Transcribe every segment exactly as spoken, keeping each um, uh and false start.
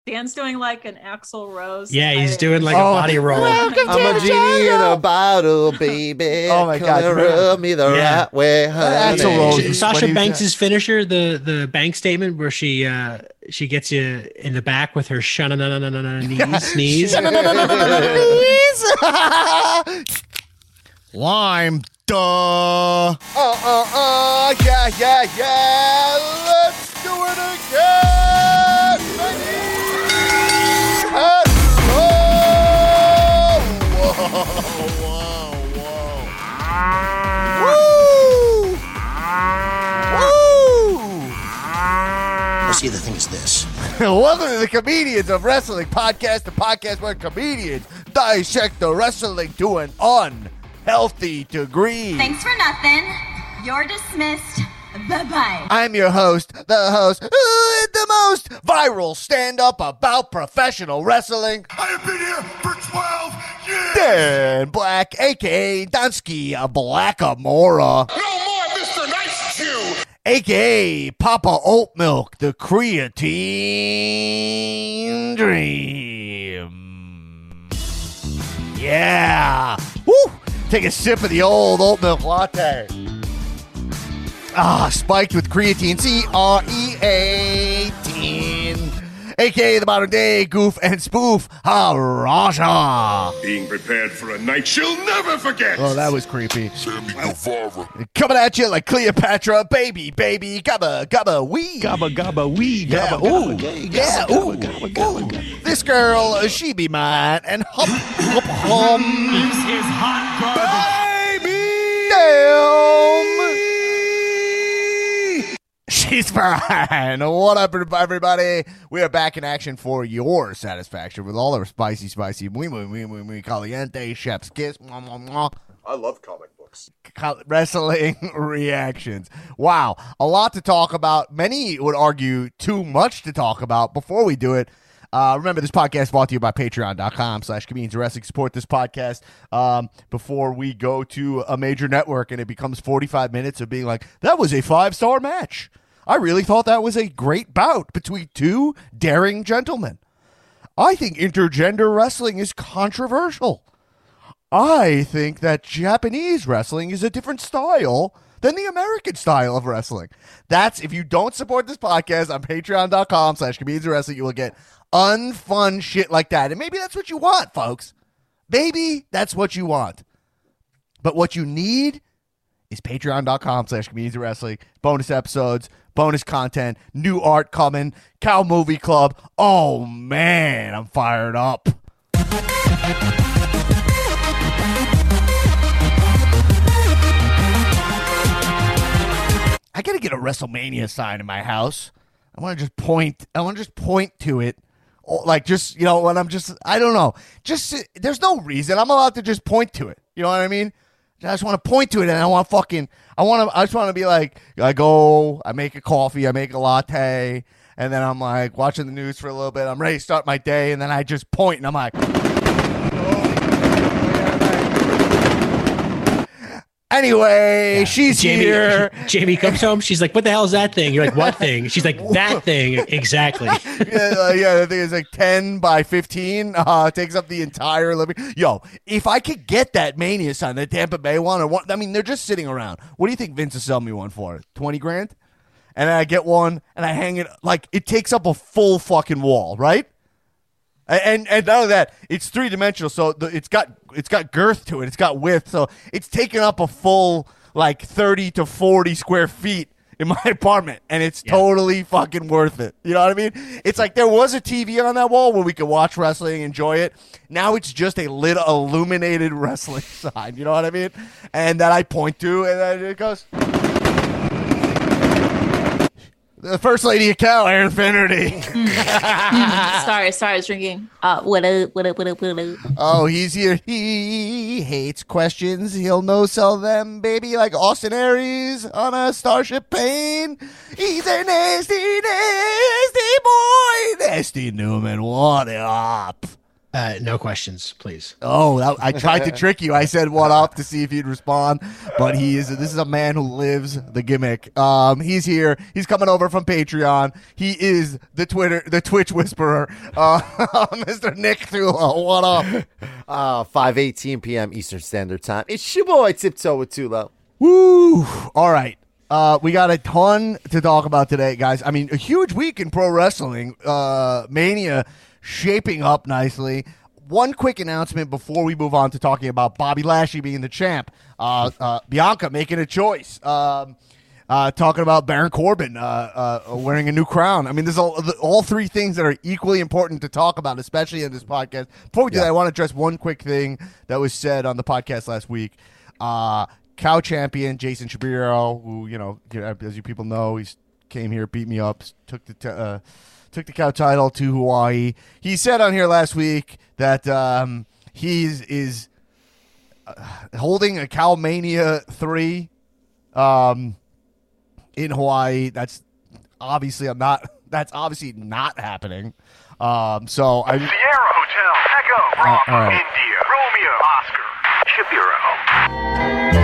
Dan's doing like an Axl Rose. Yeah, he's type. doing like Oh. a body roll. Welcome I'm to a the genie in jungle. a bottle, baby. Oh my God, Come remember- rub me the Yeah. right way, honey. Axl Rose. Sh- What Sasha do you Banks' finisher, the the bank statement where she uh she gets you in the back with her shana na na na na knees sneeze. Lime, duh. Uh, uh, uh, yeah, yeah, yeah. Let's do it again. Baby. Let's go. Whoa, whoa, whoa. Woo. Woo. Well, see, the thing is this. Welcome to the Comedians of Wrestling podcast, the podcast where comedians dissect the wrestling to an unhealthy degree. Thanks for nothing. You're dismissed. Bye-bye. I'm your host, the host, uh, the most viral stand-up about professional wrestling, I have been here for twelve years. Dan Black, a k a. Dunsky Blackamora, No more Mister Nice Chew. a k a. Papa Oat Milk, the creatine dream. Yeah. Woo! Take a sip of the old oat milk latte. Ah, spiked with creatine, C R E A T, a k a the modern day goof and spoof, Haraja. Being prepared for a night she'll never forget. Oh, that was creepy. Sammy Guevara. Coming at you like Cleopatra, baby, baby, gabba, gabba, wee. Gabba gabba wee. Yeah, Gabba ooh, gabba. yeah, ooh, ooh. This girl, uh, she be mine, and hum, hum, hum. This is hot Baby! Damn! She's fine. What up, everybody? We are back in action for your satisfaction with all our spicy, spicy, muy, muy, muy, muy, muy caliente chef's kiss. Mwah, mwah, mwah. I love comic books. Col- Wrestling reactions. Wow. A lot to talk about. Many would argue too much to talk about. Before we do it, Uh, remember, this podcast is brought to you by patreon.com slash comedians of wrestling. Support this podcast um, before we go to a major network and it becomes forty-five minutes of being like, that was a five-star match. I really thought that was a great bout between two daring gentlemen. I think intergender wrestling is controversial. I think that Japanese wrestling is a different style than the American style of wrestling. That's, if you don't support this podcast on patreon.com slash comedians of wrestling, you will get unfun shit like that. And maybe that's what you want, folks. Maybe that's what you want. But what you need is patreon.com slash comedians of wrestling. Bonus episodes, bonus content, new art coming, Cow Movie Club. Oh, man, I'm fired up. I gotta get a WrestleMania sign in my house. I want to just point. I want to just point to it, or like just you know when I'm just I don't know. Just there's no reason I'm allowed to just point to it. You know what I mean? I just want to point to it, and I want fucking. I want to. I just want to be like I go. I make a coffee. I make a latte, and then I'm like watching the news for a little bit. I'm ready to start my day, and then I just point, and I'm like. Anyway, she's Jamie, here. Jamie comes home. She's like, "What the hell is that thing?" You're like, "What thing?" She's like, "That thing." Exactly. yeah, uh, yeah, the thing is like ten by fifteen. Uh, takes up the entire living. Yo, if I could get that Mania sign, the Tampa Bay one, or one, I mean, they're just sitting around. What do you think Vince will sell me one for? Twenty grand? And then I get one, and I hang it like it takes up a full fucking wall, right? And and not only that, it's three dimensional, so the, it's got it's got girth to it, it's got width, so it's taking up a full like thirty to forty square feet in my apartment, and it's Yeah. totally fucking worth it. You know what I mean? It's like there was a T V on that wall where we could watch wrestling, enjoy it. Now it's just a lit illuminated wrestling sign. You know what I mean? And that I point to, and then it goes. The First Lady of Cal, Aaron Finnerty. Sorry, sorry, I was drinking. Uh, what up, what up, what up, what up? Oh, he's here. He hates questions. He'll no sell them, baby, like Austin Aries on a Starship plane. He's a nasty, nasty boy. Nasty Newman, what up? Uh, no questions, please. Oh, that, I tried to trick you. I said what up to see if you'd respond, but he is. This is a man who lives the gimmick. Um, he's here. He's coming over from Patreon. He is the Twitter, the Twitch whisperer, uh, Mister Nick Tulo. What up? Uh, five eighteen p.m. Eastern Standard Time. It's your boy Tiptoe with Tulo. Woo! All right. Uh, we got a ton to talk about today, guys. I mean, a huge week in pro wrestling. Uh, Mania shaping up nicely. One quick announcement before we move on to talking about Bobby Lashley being the champ. Uh, uh, Bianca making a choice. Um, uh, talking about Baron Corbin uh, uh, wearing a new crown. I mean, there's all, all three things that are equally important to talk about, especially in this podcast. Before we do Yeah. that, I want to address one quick thing that was said on the podcast last week. Uh, Cow champion Jason Shapiro, who, you know, as you people know, he's came here, beat me up, took the t- uh, took the Cow title to Hawaii. He said on here last week that um, he's is uh, holding a Cow Mania three um, in Hawaii. That's obviously I'm not. That's obviously not happening. Um, so I. Sierra Hotel, Echo, Bravo, all right. India, Romeo, Oscar, Shapiro.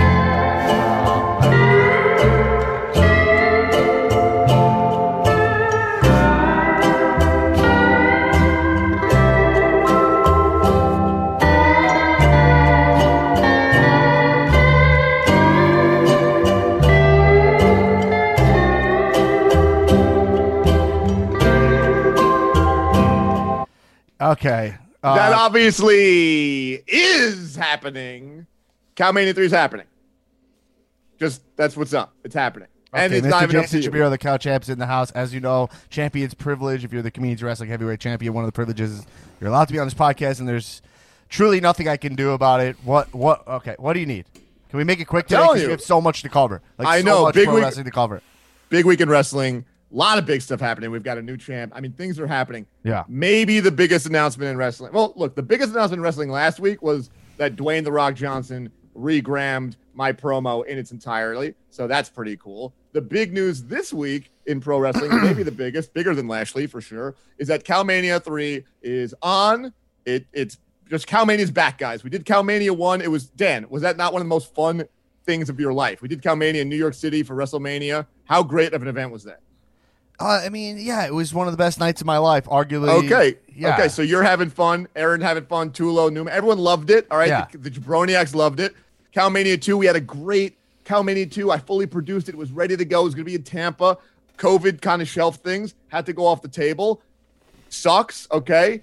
Okay. Uh, That obviously is happening. Cowmania three is happening. Just that's what's up. It's happening. And okay, it's Mister not even up Jason to you. Shapiro, the Cow Champ's in the house. As you know, champion's privilege. If you're the Comedians Wrestling Heavyweight Champion, one of the privileges is you're allowed to be on this podcast, and there's truly nothing I can do about it. What? What? Okay. What do you need? Can we make it quick today? telling 'Cause you. We have so much to cover. Like, I so know, much big pro week- wrestling to cover. Big week in wrestling. A lot of big stuff happening. We've got a new champ. I mean, things are happening. Yeah. Maybe the biggest announcement in wrestling. Well, look, the biggest announcement in wrestling last week was that Dwayne The Rock Johnson regrammed my promo in its entirety. So that's pretty cool. The big news this week in pro wrestling, maybe the biggest, bigger than Lashley for sure, is that Cowmania three is on. It It's just Cowmania's back, guys. We did Cowmania one. It was, Dan, was that not one of the most fun things of your life? We did Cowmania in New York City for WrestleMania. How great of an event was that? Uh, I mean, yeah, it was one of the best nights of my life, arguably. Okay. Yeah. Okay. So you're having fun. Aaron having fun. Tulo, Newman. Everyone loved it. All right. Yeah. The, the Jabroniacs loved it. Cowmania two. We had a great Cowmania two. I fully produced it. It was ready to go. It was going to be in Tampa. COVID kind of shelf things had to go off the table. Sucks. Okay.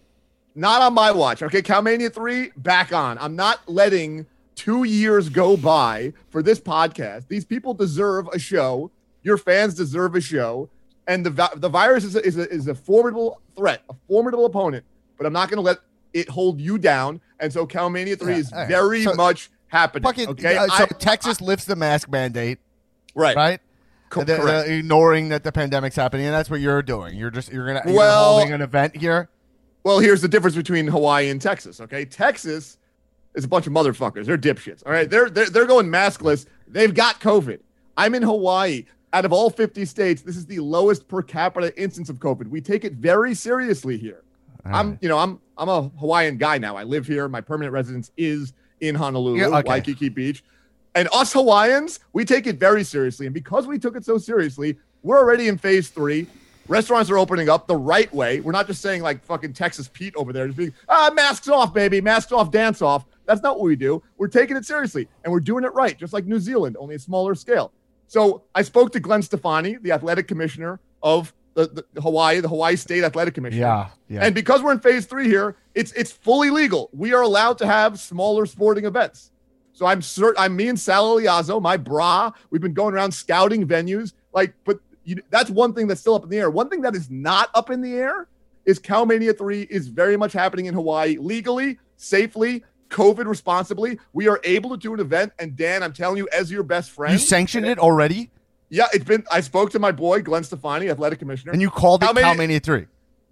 Not on my watch. Okay. Cowmania three back on. I'm not letting two years go by for this podcast. These people deserve a show. Your fans deserve a show. And the vi- the virus is a, is, a, is a formidable threat, a formidable opponent, but I'm not going to let it hold you down. And so Cowmania three Yeah, is all right. very So- much happening. Fucking, okay, uh, so I- Texas lifts the mask mandate, right, right? Co- And they're- correct. they're ignoring that the pandemic's happening, and that's what you're doing. You're just you're gonna you're Well- holding an event here. Well, here's the difference between Hawaii and Texas. Okay, Texas is a bunch of motherfuckers. They're dipshits. All right, they're they're they're going maskless. They've got COVID. I'm in Hawaii. Out of all fifty states, this is the lowest per capita instance of COVID. We take it very seriously here. I'm, you know, I'm I'm a Hawaiian guy now. I live here. My permanent residence is in Honolulu, Yeah, okay. Waikiki Beach. And us Hawaiians, we take it very seriously. And because we took it so seriously, we're already in phase three. Restaurants are opening up the right way. We're not just saying like fucking Texas Pete over there, just being, ah, masks off, baby, masks off, dance off. That's not what we do. We're taking it seriously, and we're doing it right, just like New Zealand, only a smaller scale. So I spoke to Glenn Stefani, the athletic commissioner of the, the Hawaii, the Hawaii State Athletic Commission. Yeah, yeah. And because we're in phase three here, it's it's fully legal. We are allowed to have smaller sporting events. So I'm certain, I'm me and Sal Eliazo, my bra. We've been going around scouting venues. Like, but you, that's one thing that's still up in the air. One thing that is not up in the air is Cowmania three is very much happening in Hawaii legally, safely, COVID responsibly. We are able to do an event. And Dan, I'm telling you, as your best friend, You sanctioned it already, yeah, it's been. I spoke to my boy Glenn Stefani, athletic commissioner, and you called it Cowmania- Cowmania three.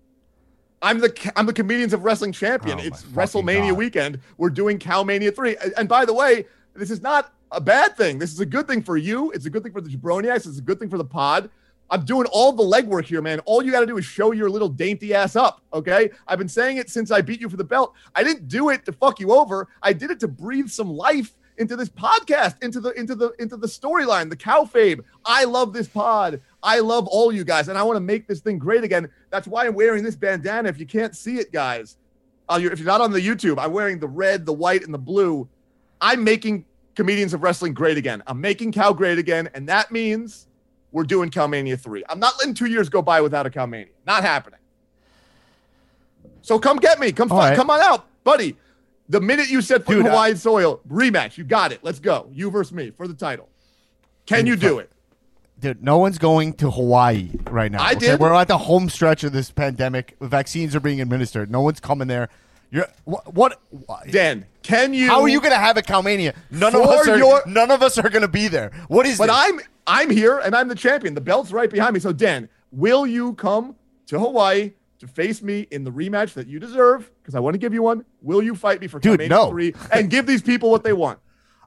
I'm the I'm the Comedians of Wrestling champion. Oh, it's my fucking WrestleMania God. weekend. We're doing Cowmania three. And, and by the way, this is not a bad thing. This is a good thing for you. It's a good thing for the Jabroniacs. It's a good thing for the pod. I'm doing all the legwork here, man. All you got to do is show your little dainty ass up, okay? I've been saying it since I beat you for the belt. I didn't do it to fuck you over. I did it to breathe some life into this podcast, into the into the into the storyline, the kayfabe. I love this pod. I love all you guys, and I want to make this thing great again. That's why I'm wearing this bandana. If you can't see it, guys, uh, you're, if you're not on the YouTube, I'm wearing the red, the white, and the blue. I'm making Comedians of Wrestling great again. I'm making Cal great again, and that means we're doing Calmania three. I'm not letting two years go by without a Calmania. Not happening. So come get me. Come, fi- right. come on out, buddy. The minute you said foot in Dude, Hawaiian soil, rematch. You got it. Let's go. You versus me for the title. Can you do it? Dude, no one's going to Hawaii right now. I okay? did. We're at the home stretch of this pandemic. Vaccines are being administered. No one's coming there. You're what? what Dan, can you? How are you going to have a Calmania? None of For us are. your- None of us are going to be there. What is But this? I'm I'm here and I'm the champion. The belt's right behind me. So Dan, will you come to Hawaii to face me in the rematch that you deserve? Because I want to give you one. Will you fight me for Dude, Calmania no. three and give these people what they want?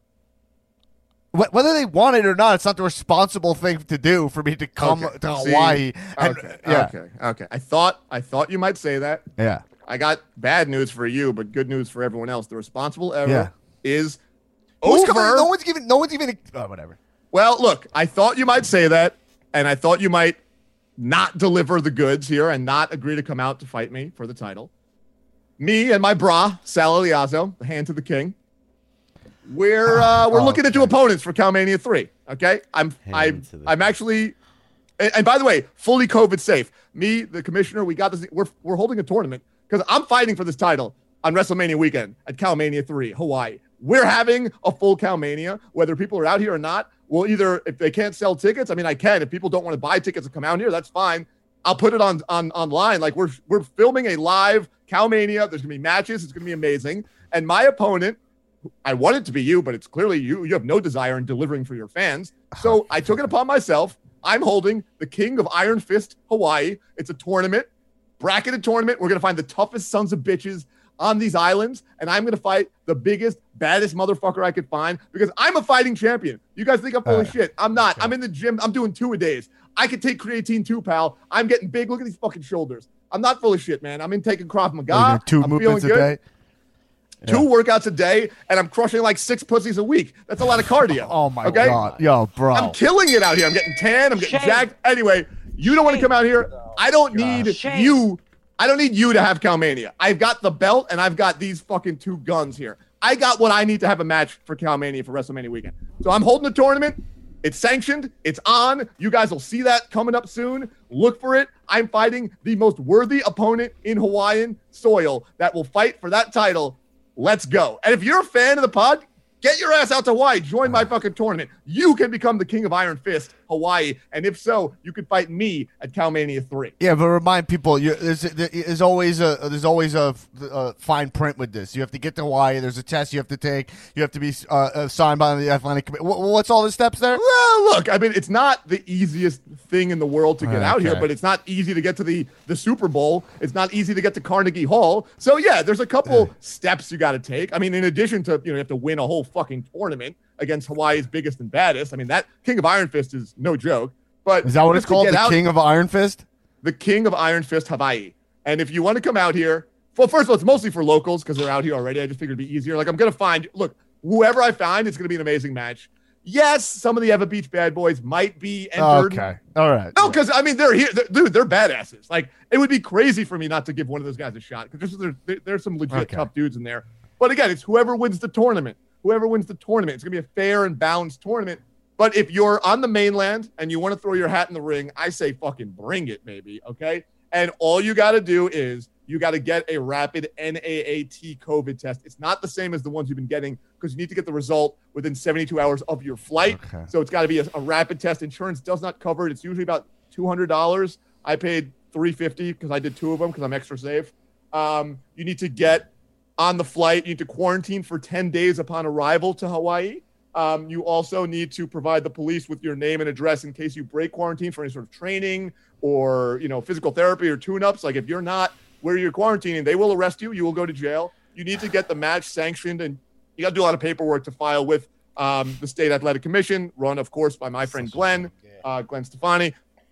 Wh- Whether they want it or not, it's not the responsible thing to do for me to come Okay. to See? Hawaii. And, Okay. yeah, Okay. Okay. I thought I thought you might say that. yeah. I got bad news for you, but good news for everyone else. The responsible error Yeah. is Who's over. coming? No one's giving. No one's even. Oh, whatever. Well, look, I thought you might say that, and I thought you might not deliver the goods here and not agree to come out to fight me for the title. Me and my bra, Sal Eliazo, the hand to the king. We're uh, we're Oh, looking into okay. opponents for Calmania three. Okay, I'm I'm Hand to the I'm actually, and, and by the way, fully COVID safe. Me, the commissioner, we got this. We're we're holding a tournament because I'm fighting for this title on WrestleMania weekend at Calmania three, Hawaii. We're having a full Calmania, whether people are out here or not. We'll either, if they can't sell tickets, I mean, I can. If people don't want to buy tickets to come out here, that's fine. I'll put it on on online. Like we're we're filming a live Calmania. There's gonna be matches. It's gonna be amazing. And my opponent, I want it to be you, but it's clearly you. You have no desire in delivering for your fans. So I took it upon myself. I'm holding the King of Iron Fist Hawaii. It's a tournament, bracketed tournament. We're gonna find the toughest sons of bitches on these islands, and I'm gonna fight the biggest, baddest motherfucker I could find because I'm a fighting champion. You guys think I'm full of Uh, shit? I'm not. I'm in the gym. I'm doing two a days. I could take creatine too, pal. I'm getting big. Look at these fucking shoulders. I'm not full of shit, man. I'm in taking Krav Maga. Like, two I'm movements a feeling day. good. Two workouts a day, and I'm crushing like six pussies a week. That's a lot of cardio. Oh my okay? god, yo, bro. I'm killing it out here. I'm getting tan. I'm getting jacked. Anyway, you don't want to come out here. I don't need Shame. you. I don't need you to have Calmania. I've got the belt, and I've got these fucking two guns here. I got what I need to have a match for Calmania for WrestleMania weekend. So I'm holding a tournament. It's sanctioned. It's on. You guys will see that coming up soon. Look for it. I'm fighting the most worthy opponent in Hawaiian soil that will fight for that title. Let's go. And if you're a fan of the pod, get your ass out to Hawaii. Join my fucking tournament. You can become the King of Iron Fist, Hawaii. And if so, you can fight me at Calmania three. Yeah, but remind people, you, there's, there's always a there's always a, a fine print with this. You have to get to Hawaii. There's a test you have to take. You have to be uh, uh, signed by the athletic committee. What's all the steps there? Well, look, I mean, it's not the easiest thing in the world to get out here, Okay. but it's not easy to get to the, the Super Bowl. It's not easy to get to Carnegie Hall. So, yeah, there's a couple steps you got to take. I mean, in addition to, you know, you have to win a whole fucking tournament against Hawaii's biggest and baddest. I mean, that King of Iron Fist is no joke. But Is that what just it's to called? get The out- King of Iron Fist? the King of Iron Fist Hawaii. And if you want to come out here, well, first of all, it's mostly for locals because they're out here already. I just figured it'd be easier. Like, I'm going to find, look, whoever I find, it's going to be an amazing match. Yes, some of the Eva Beach bad boys might be entered. Okay. All right. No, because, I mean, they're here. They're, dude, they're badasses. Like, it would be crazy for me not to give one of those guys a shot because there's, there's, there's some legit Okay. tough dudes in there. But again, it's whoever wins the tournament. Whoever wins the tournament. It's going to be a fair and balanced tournament. But if you're on the mainland and you want to throw your hat in the ring, I say fucking bring it, baby. Okay. And all you got to do is you got to get a rapid N A A T COVID test. It's not the same as the ones you've been getting because you need to get the result within seventy-two hours of your flight. Okay. So it's got to be a, a rapid test. Insurance does not cover it. It's usually about two hundred dollars. I paid three hundred fifty dollars because I did two of them because I'm extra safe. Um, you need to get on the flight. You need to quarantine for ten days upon arrival to Hawaii. Um, you also need to provide the police with your name and address in case you break quarantine for any sort of training or, you know, physical therapy or tune-ups. Like if you're not where you're quarantining, they will arrest you. You will go to jail. You need to get the match sanctioned, and you got to do a lot of paperwork to file with um, the State Athletic Commission, run, of course, by my friend Glenn, uh, Glenn Stefani.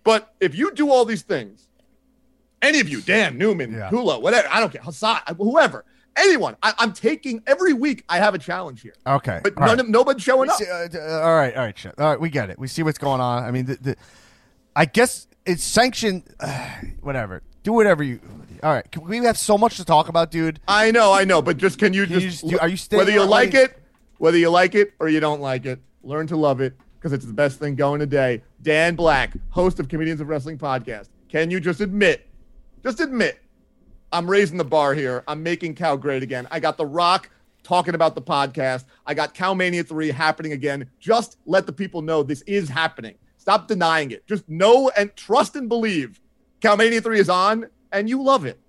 But if you do all these things, any of you, Dan, Newman, Yeah. Kula, whatever, I don't care, Hassan, whoever, anyone, I, I'm taking every week. I have a challenge here, Okay. but all none right. of nobody's showing We up. see- uh, uh, all right, all right, shit. All right, we get it. We see what's going on. I mean, the, the I guess it's sanctioned. Uh, whatever. Do whatever you. All right. Can we have so much to talk about, dude? I know, I know, but just can you Can you just, just do- are you staying whether you on- like it, whether you like it or you don't like it, learn to love it because it's the best thing going today. Dan Black, host of Comedians of Wrestling podcast. Can you just admit, just admit, I'm raising the bar here. I'm making Cal great again. I got The Rock talking about the podcast. I got Calmania three happening again. Just let the people know this is happening. Stop denying it. Just know and trust and believe Calmania three is on and you love it.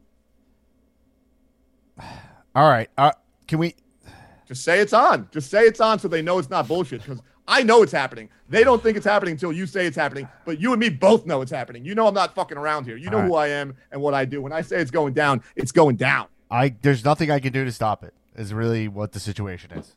All right. Uh, can we? Just say it's on. Just say it's on so they know it's not bullshit because I know it's happening. They don't think it's happening until you say it's happening, but you and me both know it's happening. You know I'm not fucking around here. You know All right. who I am and what I do. When I say it's going down, it's going down. I there's nothing I can do to stop it. Is really what the situation is.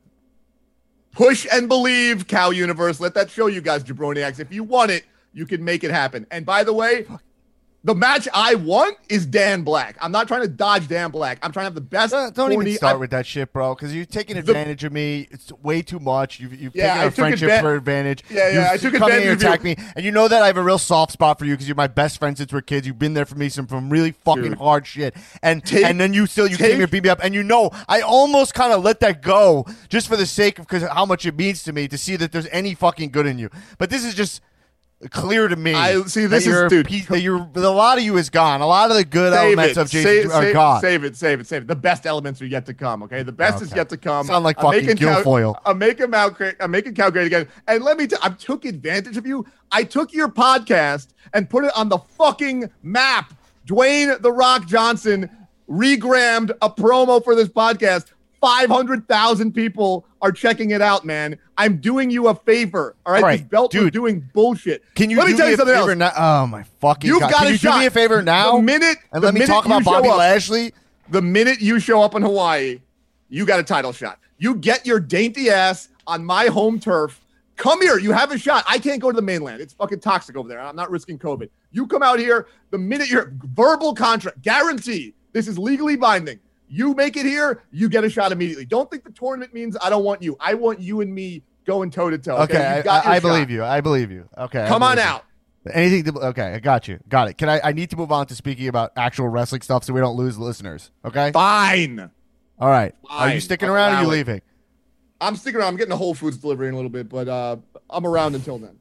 Push and believe, Cow Universe. Let that show you guys, Jabroniacs. If you want it, you can make it happen. And by the way, the match I want is Dan Black. I'm not trying to dodge Dan Black. I'm trying to have the best. Uh, don't even corny- start I- with that shit, bro. Because you're taking advantage of me. It's way too much. You've, you've Yeah, taken I a took friendship advan- for advantage. Yeah, yeah, You've I took come in advantage here of you. attack me, and you know that I have a real soft spot for you because you're my best friend since we're kids. You've been there for me some from really fucking Dude. hard shit, and Take- and then you still you take- came here beat me up, and you know I almost kind of let that go just for the sake of because how much it means to me to see that there's any fucking good in you. But this is just clear to me. I- see, that this is- you're a dude. piece- that you're a lot of you is gone. A lot of the good Save elements it. of Jason Save, are save, gone. save it, save it, save it. The best elements are yet to come, okay? The best is Okay. yet to come. Sound like I'm fucking making Cal- Guilfoyle. I'm making Mal great. I'm making Cal great again. And let me tell I took advantage of you. I took your podcast and put it on the fucking map. Dwayne The Rock Johnson regrammed a promo for this podcast. five hundred thousand people are checking it out, man. I'm doing you a favor. All right, All right, this belt was dude. doing bullshit. Can you let do me tell you a something favor else? now? Oh my fucking You've god! got Can a you shot. do me a favor now? The minute and the let me minute talk you about show Bobby up- Lashley. The minute you show up in Hawaii, you got a title shot. You get your dainty ass on my home turf. Come here. You have a shot. I can't go to the mainland. It's fucking toxic over there. I'm not risking COVID. You come out here the minute your verbal contract, guarantee, this is legally binding. You make it here, you get a shot immediately. Don't think the tournament means I don't want you. I want you and me going toe to toe. Okay, You I, got your I, I shot. believe you. I believe you. Okay, I Come on believe you. out. Anything? To, okay, I got you. Got it. Can I? I need to move on to speaking about actual wrestling stuff so we don't lose listeners. Okay. Fine. All right. Are you Fine. sticking I'll around or are you allow it. leaving? I'm sticking around. I'm getting a Whole Foods delivery in a little bit, but uh, I'm around until then.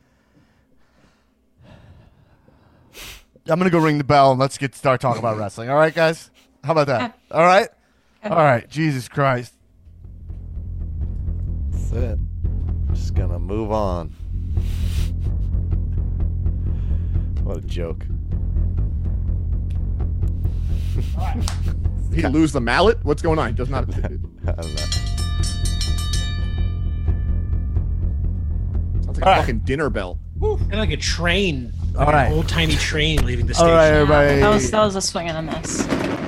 I'm gonna go ring the bell and let's get start talking about wrestling. All right, guys. How about that? All right. All right. Jesus Christ. That's it. Just gonna move on. What a joke. Did he lose the mallet? What's going on? He does not. I don't know. Sounds like All a right. fucking dinner bell. Kind of like a train, like All right. an old timey train leaving the All station. right, everybody. That was that was a swing and a miss.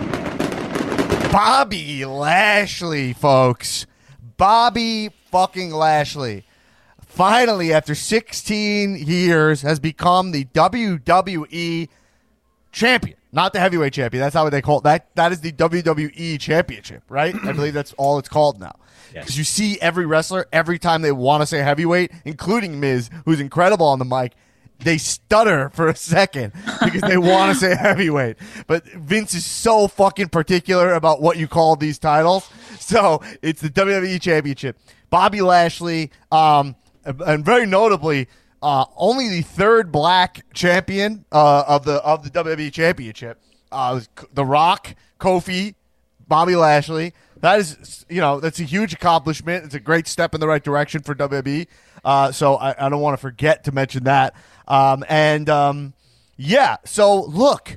Bobby Lashley, folks. Bobby fucking Lashley. Finally, after sixteen years, has become the W W E champion. Not the heavyweight champion. That's not what they call it. That, that is the W W E championship, right? I believe that's all it's called now. Yes. Because you see every wrestler, every time they want to say heavyweight, including Miz, who's incredible on the mic, they stutter for a second because they want to say heavyweight. But Vince is so fucking particular about what you call these titles. So it's the W W E Championship. Bobby Lashley, um, and very notably, uh, only the third black champion uh, of the of the W W E Championship. Uh, it was The Rock, Kofi, Bobby Lashley. That is, you know, that's a huge accomplishment. It's a great step in the right direction for W W E. Uh, so I, I don't want to forget to mention that. Um, and um, yeah, so look,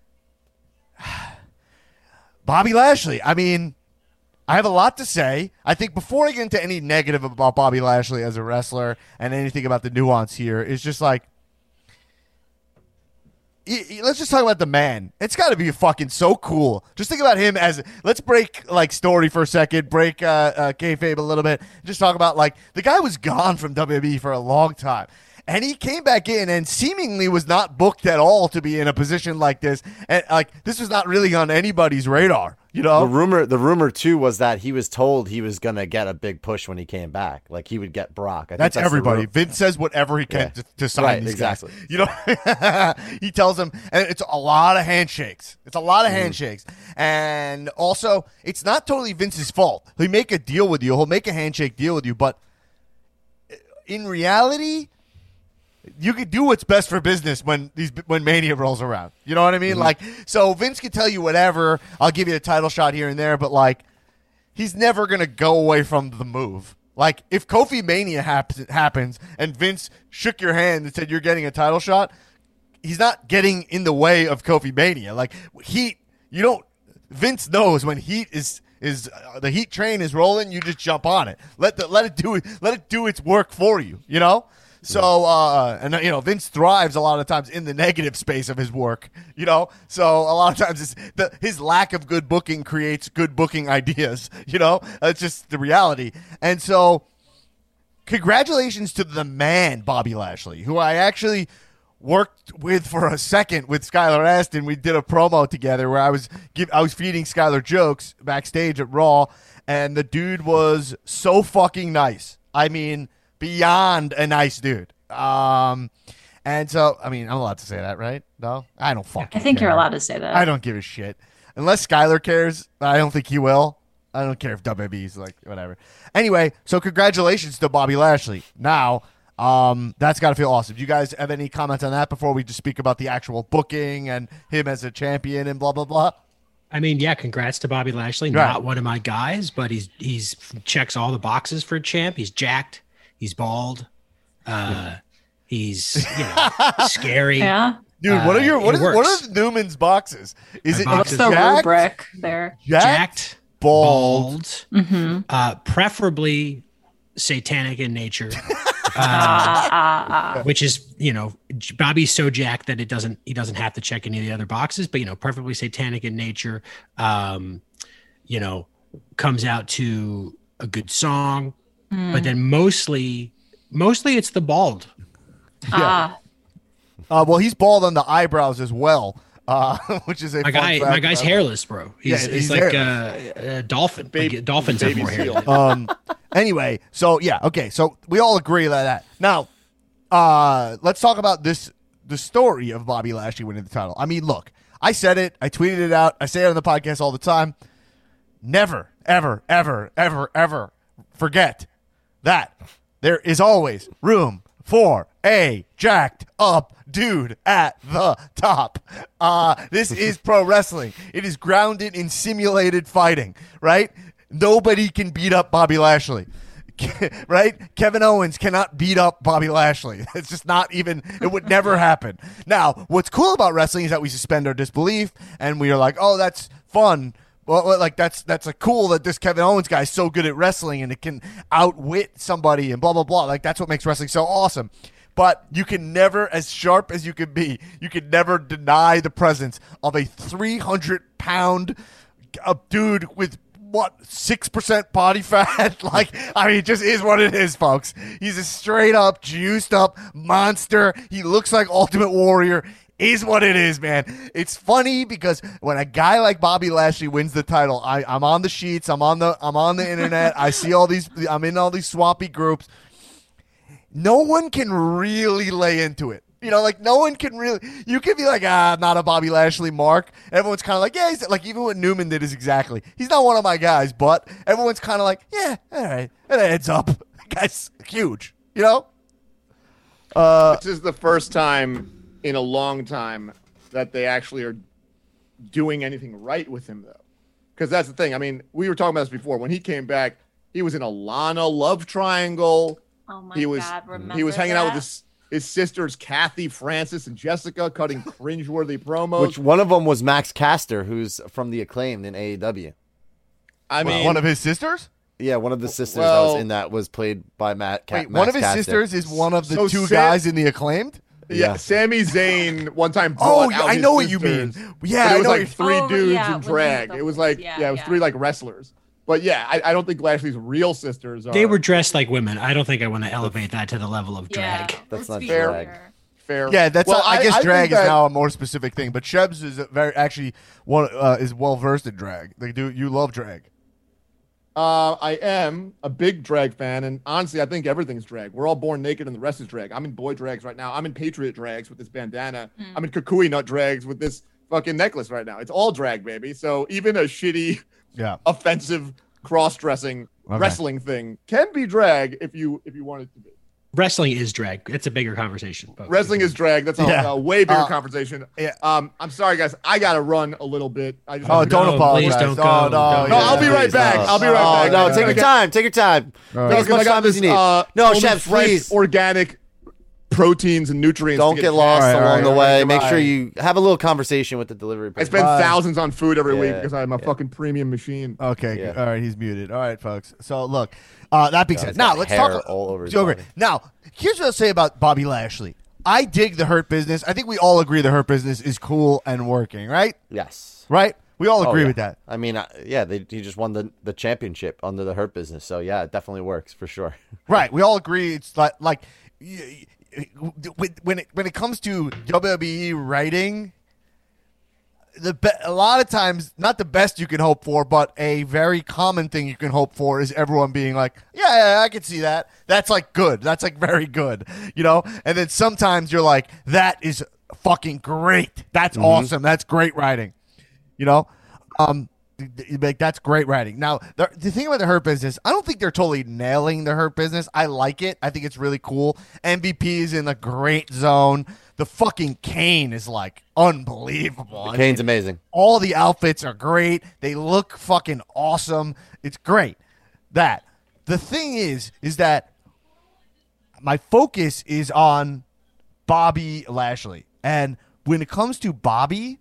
Bobby Lashley. I mean, I have a lot to say. I think before I get into any negative about Bobby Lashley as a wrestler and anything about the nuance here, it's just like, y- y- let's just talk about the man. It's got to be fucking so cool. Just think about him as, let's break like story for a second, break uh, uh, kayfabe a little bit. Just talk about like the guy was gone from W W E for a long time. and he came back in and seemingly was not booked at all to be in a position like this. And like this was not really on anybody's radar, you know. The rumor, the rumor too, was that he was told he was gonna get a big push when he came back. Like he would get Brock. I think that's, that's everybody. The Vince says whatever he can Yeah. to, to sign Right, these exactly. guys. You know, he tells them, and it's a lot of handshakes. It's a lot of Mm-hmm. handshakes, and also it's not totally Vince's fault. He'll make a deal with you. He'll make a handshake deal with you, but in reality, you could do what's best for business when these when Mania rolls around. You know what I mean? Mm-hmm. Like, so Vince can tell you whatever. I'll give you a title shot here and there, but like, he's never gonna go away from the move. Like, if Kofi Mania happens happens and Vince shook your hand and said you're getting a title shot, he's not getting in the way of Kofi Mania. Like, Heat, you don't. Vince knows when Heat is. Is uh, the Heat train is rolling? You just jump on it. Let the let it do it. Let it do its work for you. You know. So uh, and you know Vince thrives a lot of times in the negative space of his work. You know. So a lot of times it's the, his lack of good booking creates good booking ideas. You know. That's just the reality. And so, congratulations to the man Bobby Lashley, who I actually worked with for a second with Skylar Aston. We did a promo together where I was give, I was feeding Skylar jokes backstage at Raw, and the dude was so fucking nice. I mean, beyond a nice dude. Um, and so, I mean, I'm allowed to say that, right? No? I don't fucking I think care. you're allowed to say that. I don't give a shit. Unless Skylar cares, I don't think he will. I don't care if W W E's like, whatever. Anyway, so congratulations to Bobby Lashley. Now, Um, that's got to feel awesome. Do you guys have any comments on that before we just speak about the actual booking and him as a champion and blah, blah, blah? I mean, yeah, congrats to Bobby Lashley. Right. Not one of my guys, but he's he's checks all the boxes for a champ. He's jacked. He's bald. Uh, he's you know scary. Yeah. Dude, what are your Uh, what it is what works. are Newman's boxes? Is My it box What's is the jacked, rubric there? jacked, Jacked, bald? bald, uh, preferably satanic in nature. Ah, ah, ah. Which is, you know, Bobby's so jacked that it doesn't, he doesn't have to check any of the other boxes, but, you know, perfectly satanic in nature, um, you know, comes out to a good song, but then mostly, mostly it's the bald. Ah. Uh, well, he's bald on the eyebrows as well, uh, which is a My fun guy, fact my guy's about- hairless, bro. He's, Yeah, he's, he's like hairless. a, a dolphin. Baby- Like, dolphins have baby more hair. seal. than that. Um. Anyway, so yeah, okay, so we all agree on that. Now, uh, let's talk about this the story of Bobby Lashley winning the title. I mean, look, I said it, I tweeted it out, I say it on the podcast all the time. Never, ever, ever, ever, ever forget that there is always room for a jacked up dude at the top. Uh, this is pro wrestling. It is grounded in simulated fighting, right? Nobody can beat up Bobby Lashley, right? Kevin Owens cannot beat up Bobby Lashley. It's just not even, it would never happen. Now, what's cool about wrestling is that we suspend our disbelief and we are like, oh, that's fun. Well, like that's that's a cool that this Kevin Owens guy is so good at wrestling and it can outwit somebody and blah, blah, blah. Like that's what makes wrestling so awesome. But you can never, as sharp as you can be, you can never deny the presence of a three hundred pound uh, dude with what, six percent body fat? Like, I mean, it just is what it is, folks. He's a straight up, juiced up monster. He looks like Ultimate Warrior. Is what it is, man. It's funny because when a guy like Bobby Lashley wins the title, I, I'm on the sheets, I'm on the I'm on the internet, I see all these, I'm in all these swampy groups. No one can really lay into it. You know, like no one can really. You can be like, ah, I'm not a Bobby Lashley mark. Everyone's kind of like, yeah, he's like even what Newman did is exactly. He's not one of my guys, but everyone's kind of like, yeah, all right, that adds up. That guy's huge. You know. Uh, This is the first time in a long time that they actually are doing anything right with him, though. Because that's the thing. I mean, we were talking about this before. When he came back, he was in a Lana love triangle. Oh my he was God, remember he was hanging out with that? his his sisters Kathy, Francis, and Jessica, cutting cringeworthy promos. Which one of them was Max Caster, who's from the Acclaimed in A E W. I mean, one of his sisters. Yeah, one of the sisters that Well- was in that was played by Matt. Ca- Wait, Max one of his Caster. sisters is one of the So two Sam- guys in the Acclaimed. yeah, Yeah. Sami Zayn one time. Oh, brought yeah, out I his know what you sisters, mean. but Yeah, it I was know like what three Oh, dudes yeah, in with drag. the- It was like yeah, yeah, it was yeah. three like wrestlers. But yeah, I, I don't think Lashley's real sisters are. They were dressed like women. I don't think I want to elevate that to the level of drag. Yeah, That's let's not be fair. fair. fair. Yeah, that's Well, a, I, guess I drag think is that- now a more specific thing. But Shebs is a very actually one uh, is well versed in drag. They do you love drag? Uh, I am a big drag fan, and honestly, I think everything's drag. We're all born naked, and the rest is drag. I'm in boy drags right now. I'm in patriot drags with this bandana. Mm. I'm in kukui nut drags with this fucking necklace right now. It's all drag, baby. So even a shitty, Yeah. offensive cross-dressing Okay. wrestling thing can be drag if you if you want it to be. Wrestling is drag. It's a bigger conversation. But Wrestling is drag. That's a, Yeah. a way bigger Uh, conversation. yeah. Um, I'm sorry, guys. I gotta run a little bit. I just Oh, have to don't go. No, apologize. please don't oh, go. no, Don't No, go. I'll be right Please, back. no. I'll be right Oh, back. no, I'm take gonna your get- time. Take your time. All Take right. as much I got time this, as you need. uh, no, only chefs, fresh please. organic proteins and nutrients. Don't to get get lost All right, all along right, the all way. right, Make goodbye. sure you have a little conversation with the delivery I person. spend Bye. thousands on food every week Yeah, because I'm a yeah. fucking premium machine. Okay, Yeah. good. All right, he's muted. All right, folks. So look, uh, that being God, said, he's now got let's hair talk all over his Okay, body. now, here's what I'll say about Bobby Lashley. I dig the Hurt Business. I think we all agree the Hurt Business is cool and working, right? Yes. Right? We all Oh, agree yeah. with that. I mean, uh, yeah, they, he just won the, the championship under the Hurt Business. So, yeah, it definitely works for sure. Right. We all agree it's like like y- y- when when it when it comes to W W E writing, the be- a lot of times not the best you can hope for, but a very common thing you can hope for is everyone being like, yeah, yeah, I can see that. That's like good. That's like very good, you know. And then sometimes you're like, that is fucking great. That's awesome. That's great writing, you know. Um, th- th- like that's great writing. Now, the, the thing about the Hurt Business, I don't think they're totally nailing the Hurt Business. I like it. I think it's really cool. M V P is in a great zone. The fucking Kane is like unbelievable. I mean, Kane's amazing. all the outfits are great. They look fucking awesome. It's great. That. The thing is, is that my focus is on Bobby Lashley. And when it comes to Bobby,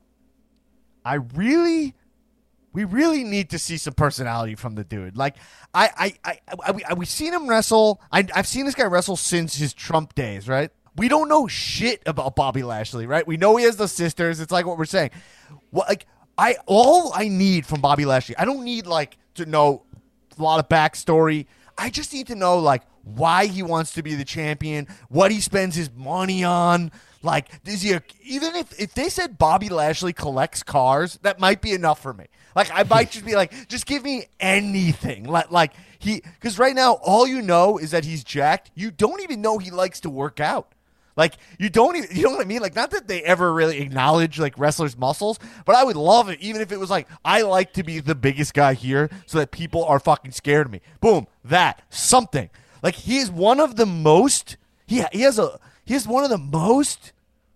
I really, we really need to see some personality from the dude. Like, I, I, I, I, I we've seen him wrestle. I, I've seen this guy wrestle since his Trump days, right? We don't know shit about Bobby Lashley, right? We know he has the sisters. It's like what we're saying. What, like, I, all I need from Bobby Lashley, I don't need like to know a lot of backstory. I just need to know like why he wants to be the champion, what he spends his money on. Like, is he a, even if, if they said Bobby Lashley collects cars, that might be enough for me. Like, I might just be like, just give me anything. Like, like he, because right now, all you know is that he's jacked. You don't even know he likes to work out. Like, you don't even, you know what I mean? Like, not that they ever really acknowledge, like, wrestlers' muscles, but I would love it, even if it was like, I like to be the biggest guy here so that people are fucking scared of me. Boom, that, something. Like, he is one of the most, he, he has a, he is one of the most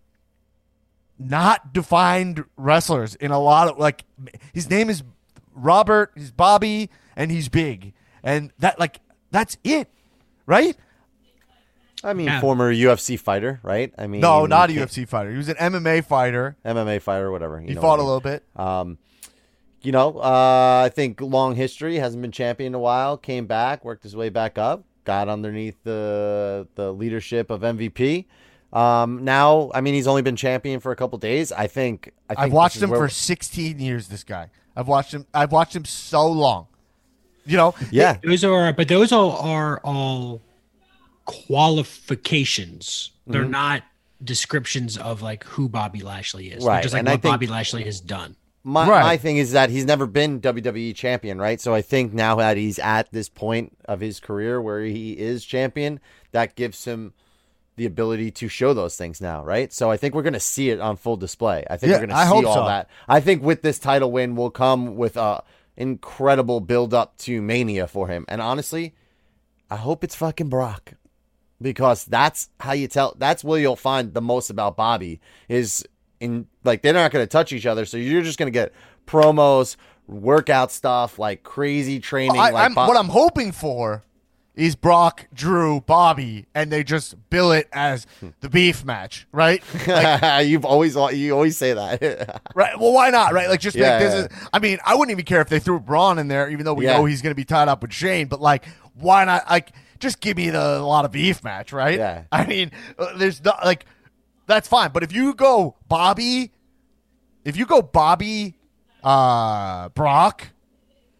not defined wrestlers in a lot of, like, his name is Robert, he's Bobby, and he's big. And that, like, that's it, right? I mean, Yeah. former U F C fighter, right? I mean, No, not a you U F C fighter. He was an M M A fighter. M M A fighter, whatever. You He know fought what a I mean. little bit. Um, you know, uh, I think long history, hasn't been champion in a while. Came back, worked his way back up, got underneath the the leadership of M V P. Um, now, I mean, he's only been champion for a couple days. I think. I think I've this watched is him where- for sixteen years. This guy. I've watched him. I've watched him so long. You know. Yeah, Those are, but those all are all qualifications. They're not descriptions of like who Bobby Lashley is. They're Right, just like and I what think- Bobby Lashley has done. My Right. my thing is that he's never been W W E champion, right? So I think now that he's at this point of his career where he is champion, that gives him the ability to show those things now, right? So I think we're going to see it on full display. I think Yeah, we're going I to see hope all so. that. I think with this title win will come with a incredible build up to Mania for him. And honestly, I hope it's fucking Brock. Because that's how you tell, that's where you'll find the most about Bobby is in, like, they're not going to touch each other. So you're just going to get promos, workout stuff, like crazy training. I, like I'm, Bob- what I'm hoping for is Brock, Drew, Bobby, and they just bill it as the beef match, right? You've always, you always say that. Right. Well, why not? Right. Like, just Yeah, make this. yeah. Is, I mean, I wouldn't even care if they threw Braun in there, even though we Yeah. know he's going to be tied up with Shane. But like, why not? Like, just give me the a lot of beef match, right? Yeah. I mean, uh, there's not like that's fine. But if you go Bobby, if you go Bobby, uh, Brock,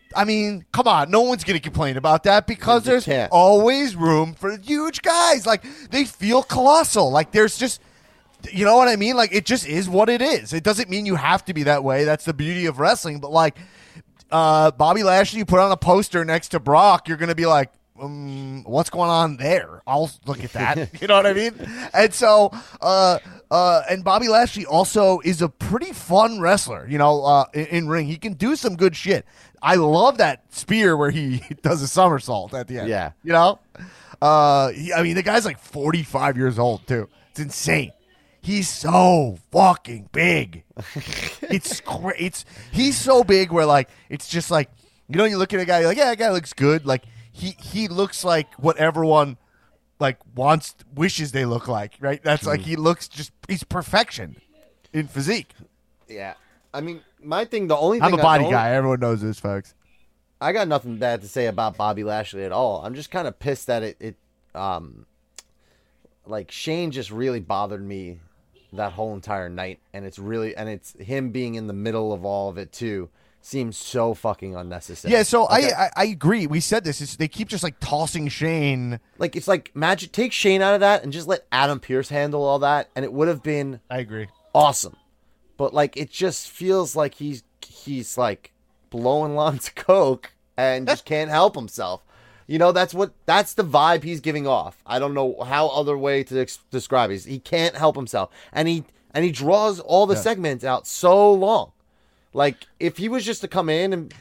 I mean, come on, no one's gonna complain about that because You there's can't. always room for huge guys. Like they feel colossal. Like there's just, you know what I mean? Like it just is what it is. It doesn't mean you have to be that way. That's the beauty of wrestling. But like, uh, Bobby Lashley, you put on a poster next to Brock, you're gonna be like, um, what's going on there? I'll look at that. You know what I mean? And so, uh, uh, and Bobby Lashley also is a pretty fun wrestler, you know, uh, in, in ring. He can do some good shit. I love that spear where he does a somersault at the end. Yeah. You know? Uh, he, I mean, the guy's like forty-five years old, too. It's insane. He's so fucking big. it's cra- It's He's so big where, like, it's just like, you know, you look at a guy, you're like, yeah, that guy looks good. Like, He he looks like what everyone like wants wishes they look like, right? That's like he looks just he's perfection in physique. Yeah. I mean, my thing, the only I'm thing a body I don't- guy. Everyone knows this, folks. I got nothing bad to say about Bobby Lashley at all. I'm just kind of pissed that it, it, um, like Shane just really bothered me that whole entire night, and it's really, and it's him being in the middle of all of it too. Seems so fucking unnecessary. Yeah, so Okay. I, I I agree. We said this. It's, they keep just like tossing Shane. Like it's like magic. Take Shane out of that and just let Adam Pearce handle all that, and it would have been I agree. awesome. But like it just feels like he's he's like blowing lots of coke and just can't help himself. You know, that's what that's the vibe he's giving off. I don't know how other way to ex- describe it. He can't help himself, and he and he draws all the Yeah. segments out so long. Like if he was just to come in and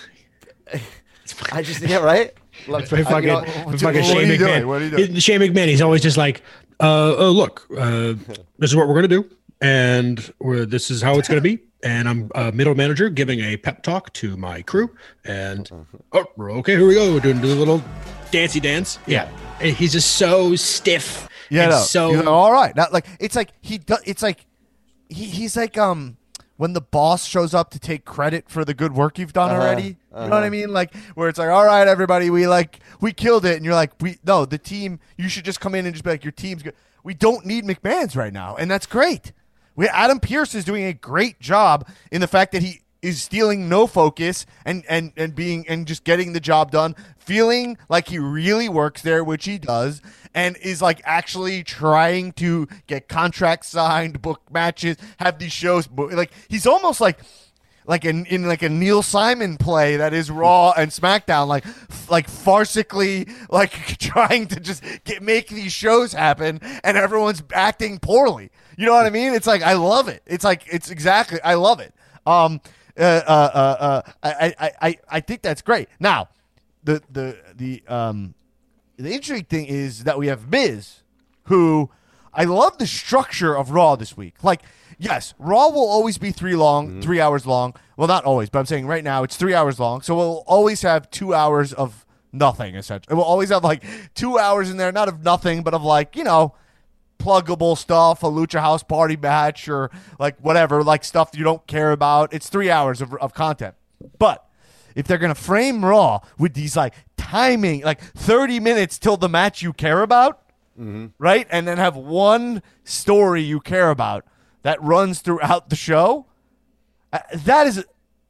I just yeah right. Like, It's my I- fucking, you know, my what fucking you Shane doing? McMahon. What are you doing? He- Shane McMahon, he's always just like, uh, oh, look, uh, this is what we're going to do. And we're, this is how it's going to be. And I'm a middle manager giving a pep talk to my crew. And, oh, we're okay, here we go. We're doing the little dancey dance. Yeah. And he's just so stiff. Yeah, and no. so He's like, all right. Not like it's like he does. It's like he, he's like um when the boss shows up to take credit for the good work you've done Uh-huh, already. You uh-huh. know what I mean? Like where it's like, all right, everybody, we like we killed it, and you're like, we no, the team. You should just come in and just be like, your team's good. We don't need McMahon's right now, and that's great. We Adam Pearce is doing a great job in the fact that he is stealing no focus and and and being and just getting the job done, feeling like he really works there, which he does, and is like actually trying to get contracts signed, book matches, have these shows. bo- Like he's almost like like in, in like a Neil Simon play that is Raw and SmackDown, like f- like farcically like trying to just get make these shows happen, and everyone's acting poorly. You know what I mean? It's like I love it. It's like it's exactly I love it. Um, uh, uh, uh, uh I, I, I, I think that's great. Now, the the the um, the interesting thing is that we have Miz, who I love the structure of Raw this week. Like, yes, Raw will always be three long, three hours long. Well, not always, but I'm saying right now it's three hours long. So we'll always have two hours of nothing, essentially. We'll always have like two hours in there, not of nothing, but of like, you know, pluggable stuff, a Lucha House Party match, or like whatever, like stuff you don't care about. It's three hours of, of content. But if they're going to frame Raw with these like timing, like thirty minutes till the match you care about, right? And then have one story you care about that runs throughout the show, uh, that is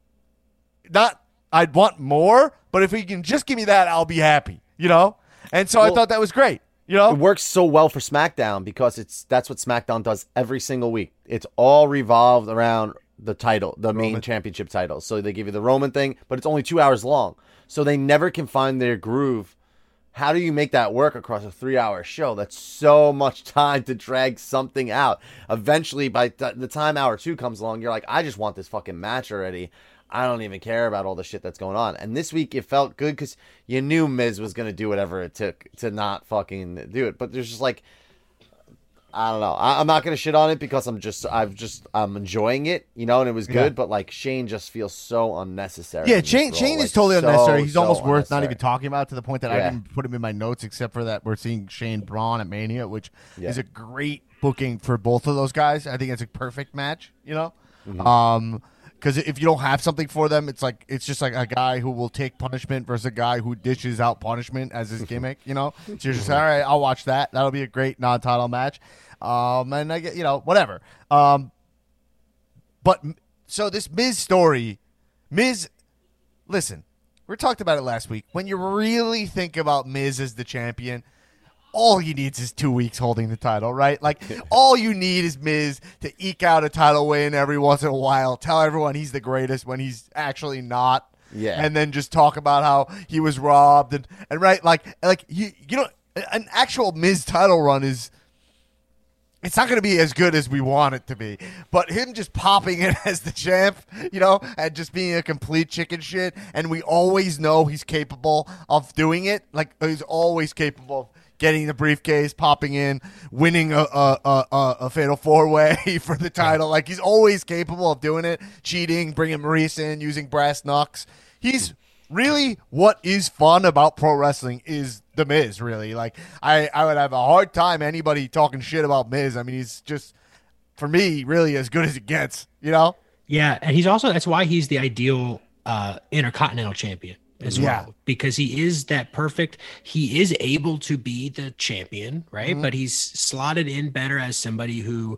not, I'd want more, but if he can just give me that, I'll be happy, you know? And so I Well, thought that was great, you know? It works so well for SmackDown because it's that's what SmackDown does every single week. It's all revolved around the title, the main Roman. championship title. So they give you the Roman thing, but it's only two hours long. So they never can find their groove. How do you make that work across a three-hour show? That's so much time to drag something out. Eventually, by th- the time hour two comes along, you're like, I just want this fucking match already. I don't even care about all the shit that's going on. And this week, it felt good because you knew Miz was going to do whatever it took to not fucking do it. But there's just like, I don't know. I, I'm not going to shit on it because I'm just, I've just, I'm enjoying it, you know, and it was good. Yeah. But like, Shane just feels so unnecessary. Yeah, in this Shane, role. Shane Like, is totally so, unnecessary. He's so almost worth not unnecessary. even talking about to the point that I Yeah. didn't put him in my notes except for that we're seeing Shane Braun at Mania, which Yeah. is a great booking for both of those guys. I think it's a perfect match, you know? Mm-hmm. Um, because if you don't have something for them, it's like it's just like a guy who will take punishment versus a guy who dishes out punishment as his gimmick. You know, so you're just all right. I'll watch that. That'll be a great non-title match. Um, and I get you know whatever. Um, but so this Miz story, Miz, listen, we talked about it last week. When you really think about Miz as the champion, all he needs is two weeks holding the title, right? Like, all you need is Miz to eke out a title win every once in a while, tell everyone he's the greatest when he's actually not, Yeah. and then just talk about how he was robbed and, and right, like, like you, you know, an actual Miz title run is, it's not going to be as good as we want it to be, but him just popping in as the champ, you know, and just being a complete chicken shit, and we always know he's capable of doing it. Like, he's always capable of getting the briefcase, popping in, winning a a, a, a, a fatal four-way for the title. Like, he's always capable of doing it, cheating, bringing Maurice in, using brass knucks. He's really what is fun about pro wrestling is the Miz, really. Like, I, I would have a hard time anybody talking shit about Miz. I mean, he's just, for me, really as good as it gets, you know? Yeah, and he's also, that's why he's the ideal uh, Intercontinental Champion as Yeah. well, because he is that perfect. He is able to be the champion, right? Mhm. But he's slotted in better as somebody who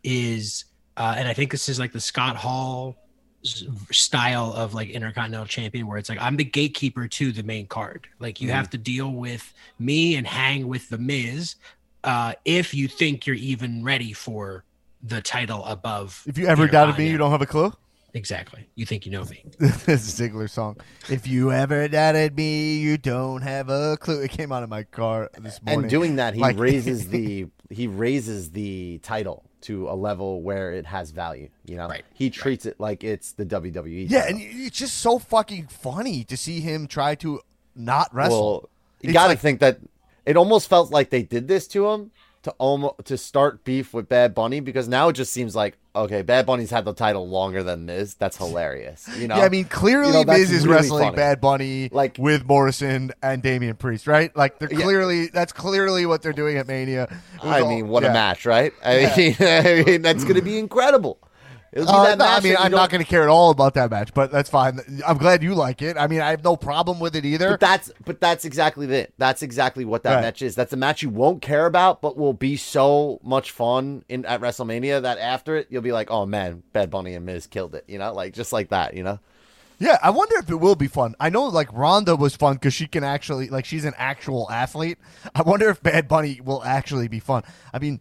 is, uh, and I think this is like the Scott Hall s- style of like Intercontinental Champion, where it's like, I'm the gatekeeper to the main card. Like, you Mhm. have to deal with me and hang with the Miz uh, if you think you're even ready for the title above. If you ever doubted me, you don't have a clue? Exactly. You think you know me. This is a Ziggler song. If you ever doubted me, you don't have a clue. It came out of my car this morning. And doing that, he Like- raises the he raises the title to a level where it has value. You know, Right. he treats it like it's the W W E. Yeah, title. and it's just so fucking funny to see him try to not wrestle. Well, you It's got to like- think that it almost felt like they did this to him to almost to start beef with Bad Bunny, because now it just seems like, okay, Bad Bunny's had the title longer than Miz. That's hilarious. You know, Yeah, I mean, clearly You know, that's Miz is really wrestling funny. Bad Bunny Like- with Morrison and Damian Priest, right? Like, they're Yeah. clearly that's clearly what they're doing at Mania. It was I all- mean, what yeah. a match, right? I mean, I mean that's going to be incredible. It'll be Uh, that no, I match mean, that you I'm not don't- going to care at all about that match, but that's fine. I'm glad you like it. I mean, I have no problem with it either. But that's but that's exactly it. That's exactly what that Right. match is. That's a match you won't care about, but will be so much fun in at WrestleMania that after it you'll be like, oh man, Bad Bunny and Miz killed it. You know, like just like that. You know. Yeah, I wonder if it will be fun. I know, like, Ronda was fun because she can actually, like, she's an actual athlete. I wonder if Bad Bunny will actually be fun. I mean,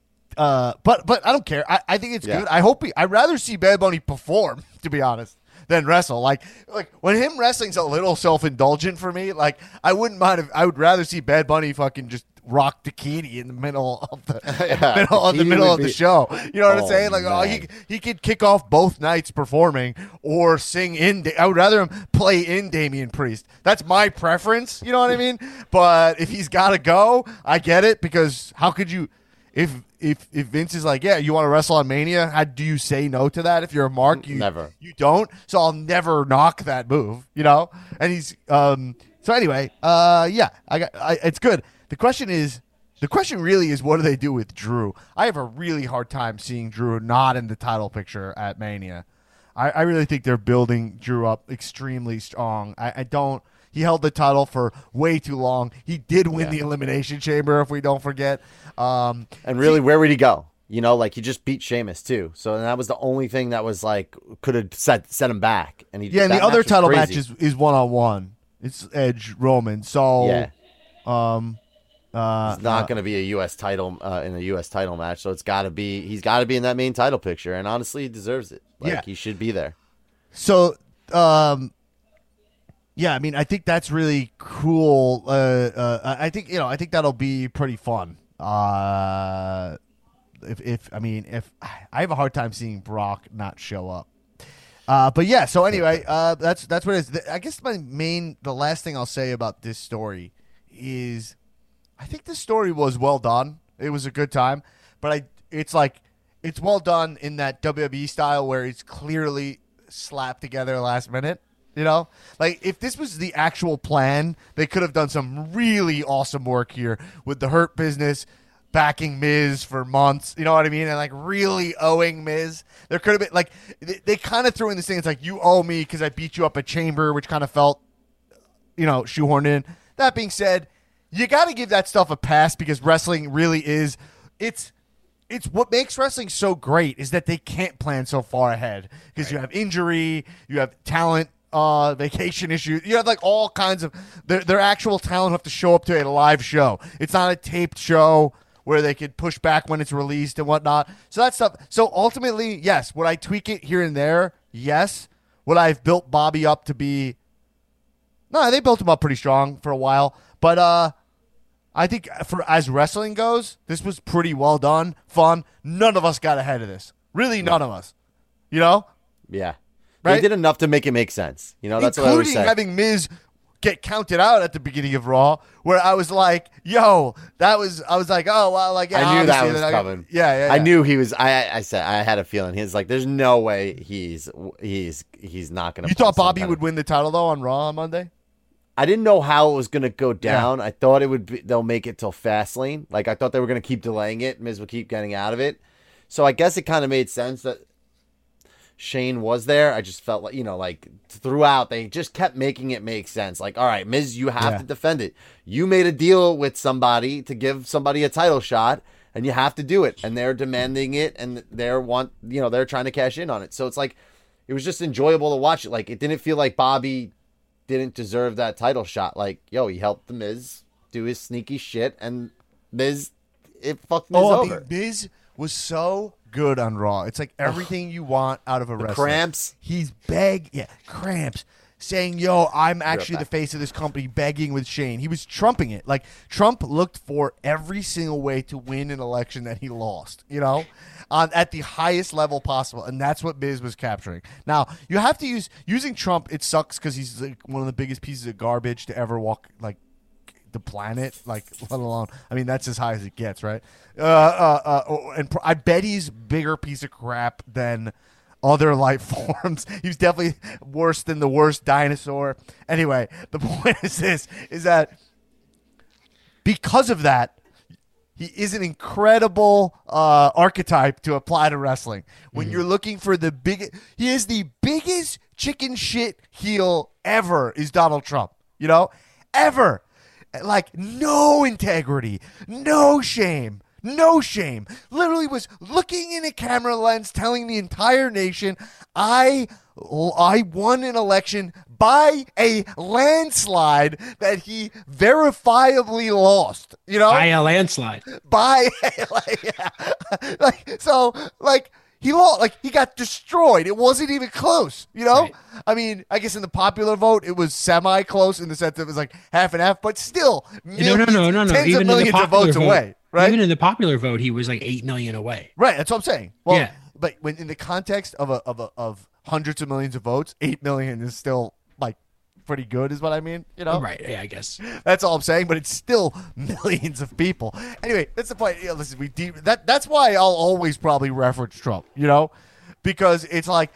uh, but but I don't care. I, I think it's Yeah. good. I hope he, I'd rather see Bad Bunny perform, to be honest, than wrestle. Like like when him wrestling's a little self indulgent for me. Like, I wouldn't mind if I would rather see Bad Bunny fucking just rock Dakini in the middle of the Yeah, middle of the Dakini middle would of the be- show. You know what I'm Oh, saying? Like, oh, he man. he could kick off both nights performing or sing in. Da- I would rather him play in Damian Priest. That's my preference. You know what I mean? But if he's got to go, I get it, because how could you? If if if Vince is like, yeah, you want to wrestle on Mania, how do you say no to that? If you're a mark, you Never. you don't. So I'll never knock that move. You know. And he's um. So anyway, uh, yeah, I got. I, it's good. The question is. The question really is, what do they do with Drew? I have a really hard time seeing Drew not in the title picture at Mania. I, I really think they're building Drew up extremely strong. I, I don't. He held the title for way too long. He did win Yeah. the Elimination Chamber, if we don't forget. Um, And really, where would he go? You know, like he just beat Sheamus too. So that was the only thing that was like could have set set him back. And he yeah, and that the other match was title crazy. match is, is one-on-one. It's Edge Roman. So, Yeah. um, uh, It's not uh, going to be a U S title uh, in a U S title match, so it's got to be. He's got to be in that main title picture, and honestly, he deserves it. Like, Yeah. he should be there. So, um, yeah, I mean, I think that's really cool. Uh, uh, I think you know, I think that'll be pretty fun. Uh, if, if I mean, if I have a hard time seeing Brock not show up. Uh, but yeah, so anyway, uh, that's that's what it is. I guess my main, the last thing I'll say about this story is, I think this story was well done. It was a good time, but I, it's like, it's well done in that W W E style where it's clearly slapped together last minute. You know, like if this was the actual plan, they could have done some really awesome work here with the Hurt Business backing Miz for months. You know what I mean? And like really owing Miz. There could have been like they, they kind of threw in this thing. It's like, you owe me because I beat you up at Chamber, which kind of felt, you know, shoehorned in. That being said, you got to give that stuff a pass because wrestling really is. It's it's what makes wrestling so great is that they can't plan so far ahead because you have injury, you have talent uh, vacation issues. You have like all kinds of their their actual talent have to show up to a live show. It's not a taped show where they could push back when it's released and whatnot. So that's stuff. So ultimately, yes, would I tweak it here and there? Yes. Would I have built Bobby up to be? No, they built him up pretty strong for a while, but uh. I think for as wrestling goes, this was pretty well done, fun. None of us got ahead of this. Really, none of us. You know? Yeah. Right? They did enough to make it make sense. You know, that's what I always Including say. having Miz get counted out at the beginning of Raw, where I was like, yo, that was, I was like, oh, well, like, yeah, I knew that obviously was they're not coming. gonna- Yeah, yeah, yeah. I knew he was. I I said I had a feeling. He's like, there's no way he's he's he's not going to. You thought Bobby would win the title, though, on Raw on Monday? I didn't know how it was going to go down. I thought it would be, they'll make it till Fastlane. Like I thought they were going to keep delaying it. Miz would keep getting out of it. So I guess it kind of made sense that Shane was there. I just felt like, you know, like throughout they just kept making it make sense. Like, all right, Miz, you have Yeah. to defend it. You made a deal with somebody to give somebody a title shot and you have to do it. And they're demanding it and they're want, you know, they're trying to cash in on it. So it's like, it was just enjoyable to watch it. Like it didn't feel like Bobby didn't deserve that title shot. Like, yo, he helped the Miz do his sneaky shit, and Miz, it fucked Miz Oh, I over. mean, Miz was so good on Raw. It's like everything you want out of a wrestler. Cramps. He's beg, yeah, cramps. Saying, yo, I'm actually the face of this company, begging with Shane. He was trumping it. Like, Trump looked for every single way to win an election that he lost, you know, on at the highest level possible. And that's what Miz was capturing. Now, you have to use, using Trump, it sucks because he's like one of the biggest pieces of garbage to ever walk, like, the planet, like, let alone, I mean, that's as high as it gets, right? Uh, uh, uh, and pr- I bet he's bigger piece of crap than other life forms. He's definitely worse than the worst dinosaur. Anyway, the point is this, is that because of that, he is an incredible uh, archetype to apply to wrestling. When mm. you're looking for the big, he is the biggest chicken shit heel ever is Donald Trump, you know, ever. Like, no integrity, no shame, no shame. Literally was looking in a camera lens telling the entire nation, I I won an election by a landslide that he verifiably lost, you know? By a landslide. By a, like, yeah. like, so, like, he lost, like, he got destroyed. It wasn't even close, you know? Right. I mean, I guess in the popular vote, it was semi-close in the sense that it was like half and half, but still, millions, no, no, no, no, no. tens Even of millions of votes vote, away, right? Even in the popular vote, he was like eight million away. Right, that's what I'm saying. Well, yeah. But when in the context of a, of a, of hundreds of millions of votes, eight million is still like pretty good, is what I mean. You know, right? Yeah, I guess that's all I'm saying. But it's still millions of people. Anyway, that's the point. You know, listen, we deep, that that's why I'll always probably reference Trump. You know, because it's like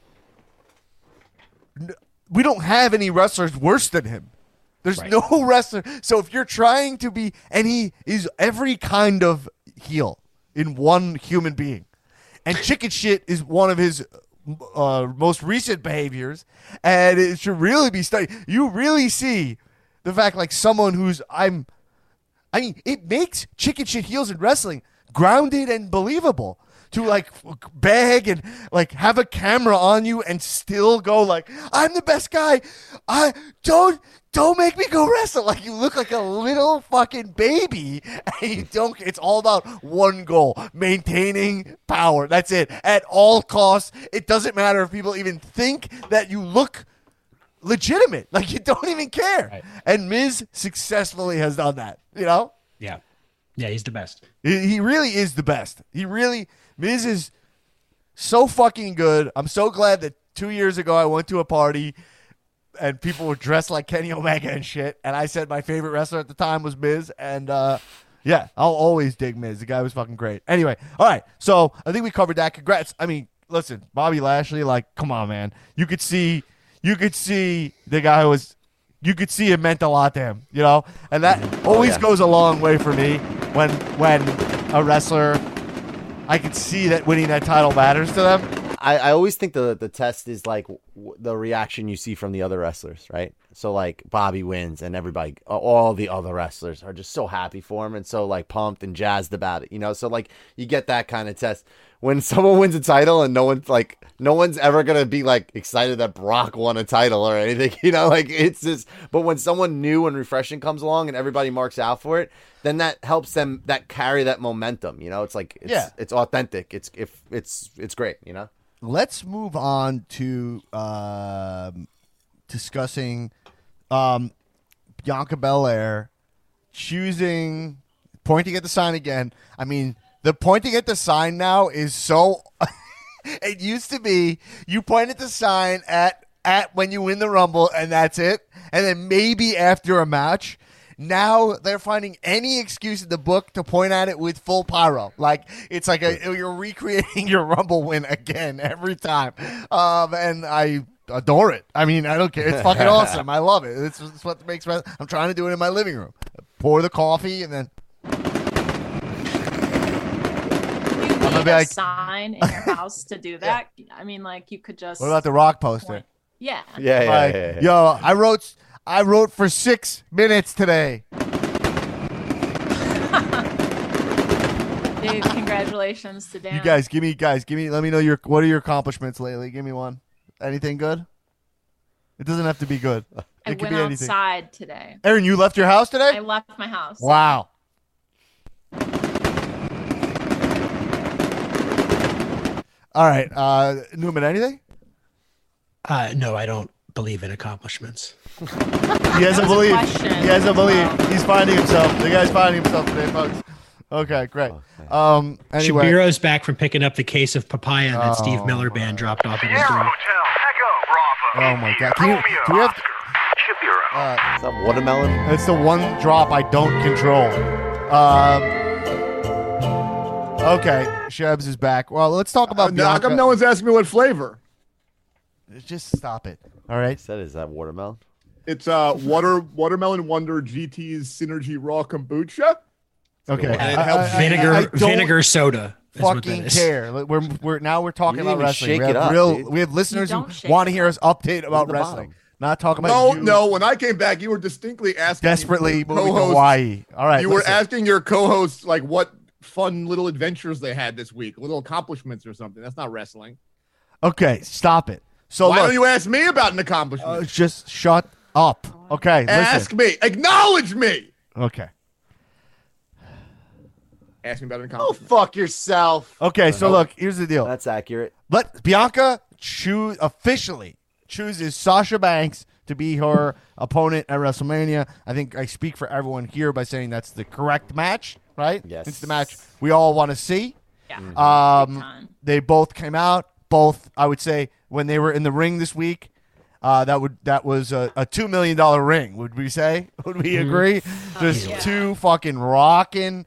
we don't have any wrestlers worse than him. There's right. no wrestler. So if you're trying to be, and he is every kind of heel in one human being. And chicken shit is one of his uh, most recent behaviors, and it should really be studied. You really see the fact, like someone who's I'm, I mean, it makes chicken shit heels in wrestling grounded and believable to like beg and like have a camera on you and still go like, I'm the best guy. I don't. Don't make me go wrestle. Like, you look like a little fucking baby, and you don't. It's all about one goal: maintaining power. That's it. At all costs. It doesn't matter if people even think that you look legitimate. Like, you don't even care. Right. And Miz successfully has done that. You know? Yeah. Yeah, he's the best. He, he really is the best. He really. Miz is so fucking good. I'm so glad that two years ago I went to a party and people were dressed like Kenny Omega and shit. And I said my favorite wrestler at the time was Miz. And, uh, yeah, I'll always dig Miz. The guy was fucking great. Anyway, all right. So I think we covered that. Congrats. I mean, listen, Bobby Lashley, like, come on, man. You could see, you could see the guy was, you could see it meant a lot to him, you know? And that always oh, yeah. goes a long way for me when, when a wrestler, I could see that winning that title matters to them. I, I always think the, the test is like, w- the reaction you see from the other wrestlers, right? So like Bobby wins and everybody, all the other wrestlers are just so happy for him and so like pumped and jazzed about it, you know? So like you get that kind of test when someone wins a title and no one's like, no one's ever going to be like excited that Brock won a title or anything, you know, like it's just, but when someone new and refreshing comes along and everybody marks out for it, then that helps them, that carry that momentum, you know? It's like, it's, Yeah. it's authentic. It's, if it's, it's great, you know? Let's move on to um, discussing um, Bianca Belair choosing pointing at the sign again. I mean, the pointing at the sign now is so. It used to be you point at the sign at at when you win the Rumble and that's it, and then maybe after a match. Now they're finding any excuse in the book to point at it with full pyro. Like it's like a, you're recreating your Rumble win again every time. Um, and I adore it. I mean, I don't care. It's fucking awesome. I love it. It's, it's what makes me. I'm trying to do it in my living room. Pour the coffee and then. You I'm gonna need be a like- sign in your house to do that. I mean, like you could just. What about the Rock poster? point- Yeah. Yeah, yeah, Like, yeah, yeah. yo, I wrote. I wrote for six minutes today. Dude, congratulations to Dan. You guys, give me, guys, give me. Let me know your. What are your accomplishments lately? Give me one. Anything good? It doesn't have to be good. It I could went be anything. outside today. Aaron, you left your house today? I left my house. Wow. All right, uh, Newman. Anything? Uh, no, I don't believe in accomplishments. He was hasn't a believed. question. He hasn't believed. Wow. He's finding himself. The guy's finding himself today, folks. Okay, great. Um, anyway, Shabiro's back from picking up the case of papaya that Oh, Steve Miller Band dropped off at his Sierra door. Hotel, Echo, Bravo. Oh, my God. Can you- Romeo, can we have- Oscar, Shapiro. uh, Is that watermelon? it's the one drop I don't control. Um, okay, Shebs is back. Well, let's talk Uh, about no, how Bianca. come no one's asking me what flavor? Just stop it. All right. Said, is that watermelon? It's uh water watermelon Wonder G T's Synergy Raw Kombucha. Okay. And it I- helps I- I- Vinegar, I don't vinegar soda. is what that Fucking is. care. We're we're now we're talking You about didn't even wrestling. shake We it have up, real. dude. We have listeners You who don't shake want to it hear us update about the wrestling. bottom. Not talking No, about you no. When I came back, you were distinctly asking desperately your moving to co-hosts- Hawaii. All right. You were listen. asking your co-hosts like what fun little adventures they had this week, little accomplishments or something. That's not wrestling. Okay, stop it. So Why look, don't you ask me about an accomplishment? uh, just shut up. Okay, ask listen. me. Acknowledge me. Okay. Ask me about an Oh, accomplishment. fuck yourself. Okay, so look, here's the deal. That's accurate. Let Bianca choose officially chooses Sasha Banks to be her opponent at WrestleMania. I think I speak for everyone here by saying that's the correct match, right? Yes. It's the match we all want to see. Yeah. Big Um, time. they both came out. Both, I would say, when they were in the ring this week, uh, that would that was a, a two million dollar ring. Would we say? Would we agree? Just yeah. two fucking rocking,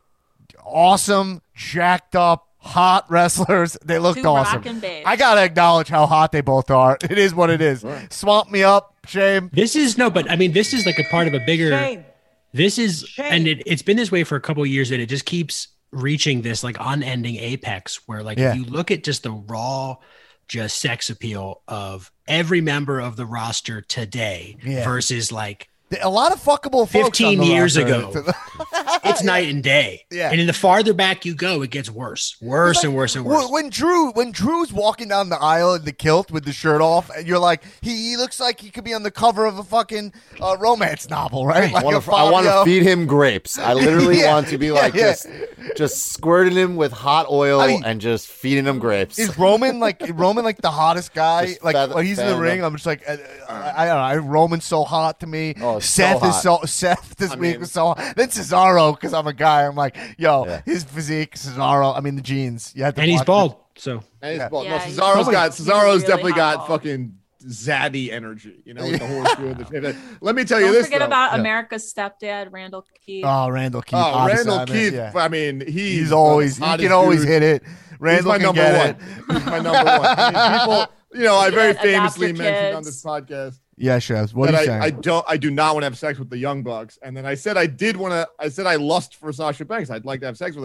awesome, jacked up, hot wrestlers. They looked Two awesome. rockin' babes. I gotta acknowledge how hot they both are. It is what it is. Swamp me up, shame. This is no, but I mean, this is like a part of a bigger. This is, and it, it's been this way for a couple of years, and it just keeps reaching this like unending apex where, like, Yeah. if you look at just the raw, just sex appeal of every member of the roster today Yeah. versus like A lot of fuckable folks fifteen on the years roster. ago. It's night and day. Yeah. And in the farther back you go, it gets worse, worse and worse and worse. When, when Drew, when Drew's walking down the aisle in the kilt with the shirt off, and you're like, he, he looks like he could be on the cover of a fucking uh, romance novel, right? Right. Like I wanna- a I want to Fabio. feed him grapes. I literally Yeah, want to be yeah, like yeah. just, just squirting him with hot oil I mean- and just feeding him grapes. Is Roman like is Roman like the hottest guy? Just Like feather- when he's in the fan ring, him. I'm just like, uh, I, I don't know. I, Roman's so hot to me. Oh, so Seth is hot. so Seth this I week mean- was so hot. Then Cesaro, because I'm a guy. I'm like, yo, Yeah. his physique, Cesaro. I mean the jeans. You had to and he's watch bald. So And he's Yeah. bald. Yeah, no, he's Cesaro's probably- got he's Cesaro's really definitely hot got bald. fucking zaddy energy. You know, with the horseshoe. the, let me tell you Don't this. forget though. about Yeah. America's stepdad, Randall Keith. Oh, Randall Keith. Oh, Odyssey, Randall I mean, Keith. yeah. I mean, he's, He's always the he hottest can always dude. hit it. Randall he's my can number get one. it. He's my number one. I mean, people, you know, I very Adopt your famously mentioned on kids. this podcast Yeah, Chefs. What are that you I, saying? I don't, I do not want to have sex with the Young Bucks. And then I said I did want to. I said I lust for Sasha Banks. I'd like to have sex with her.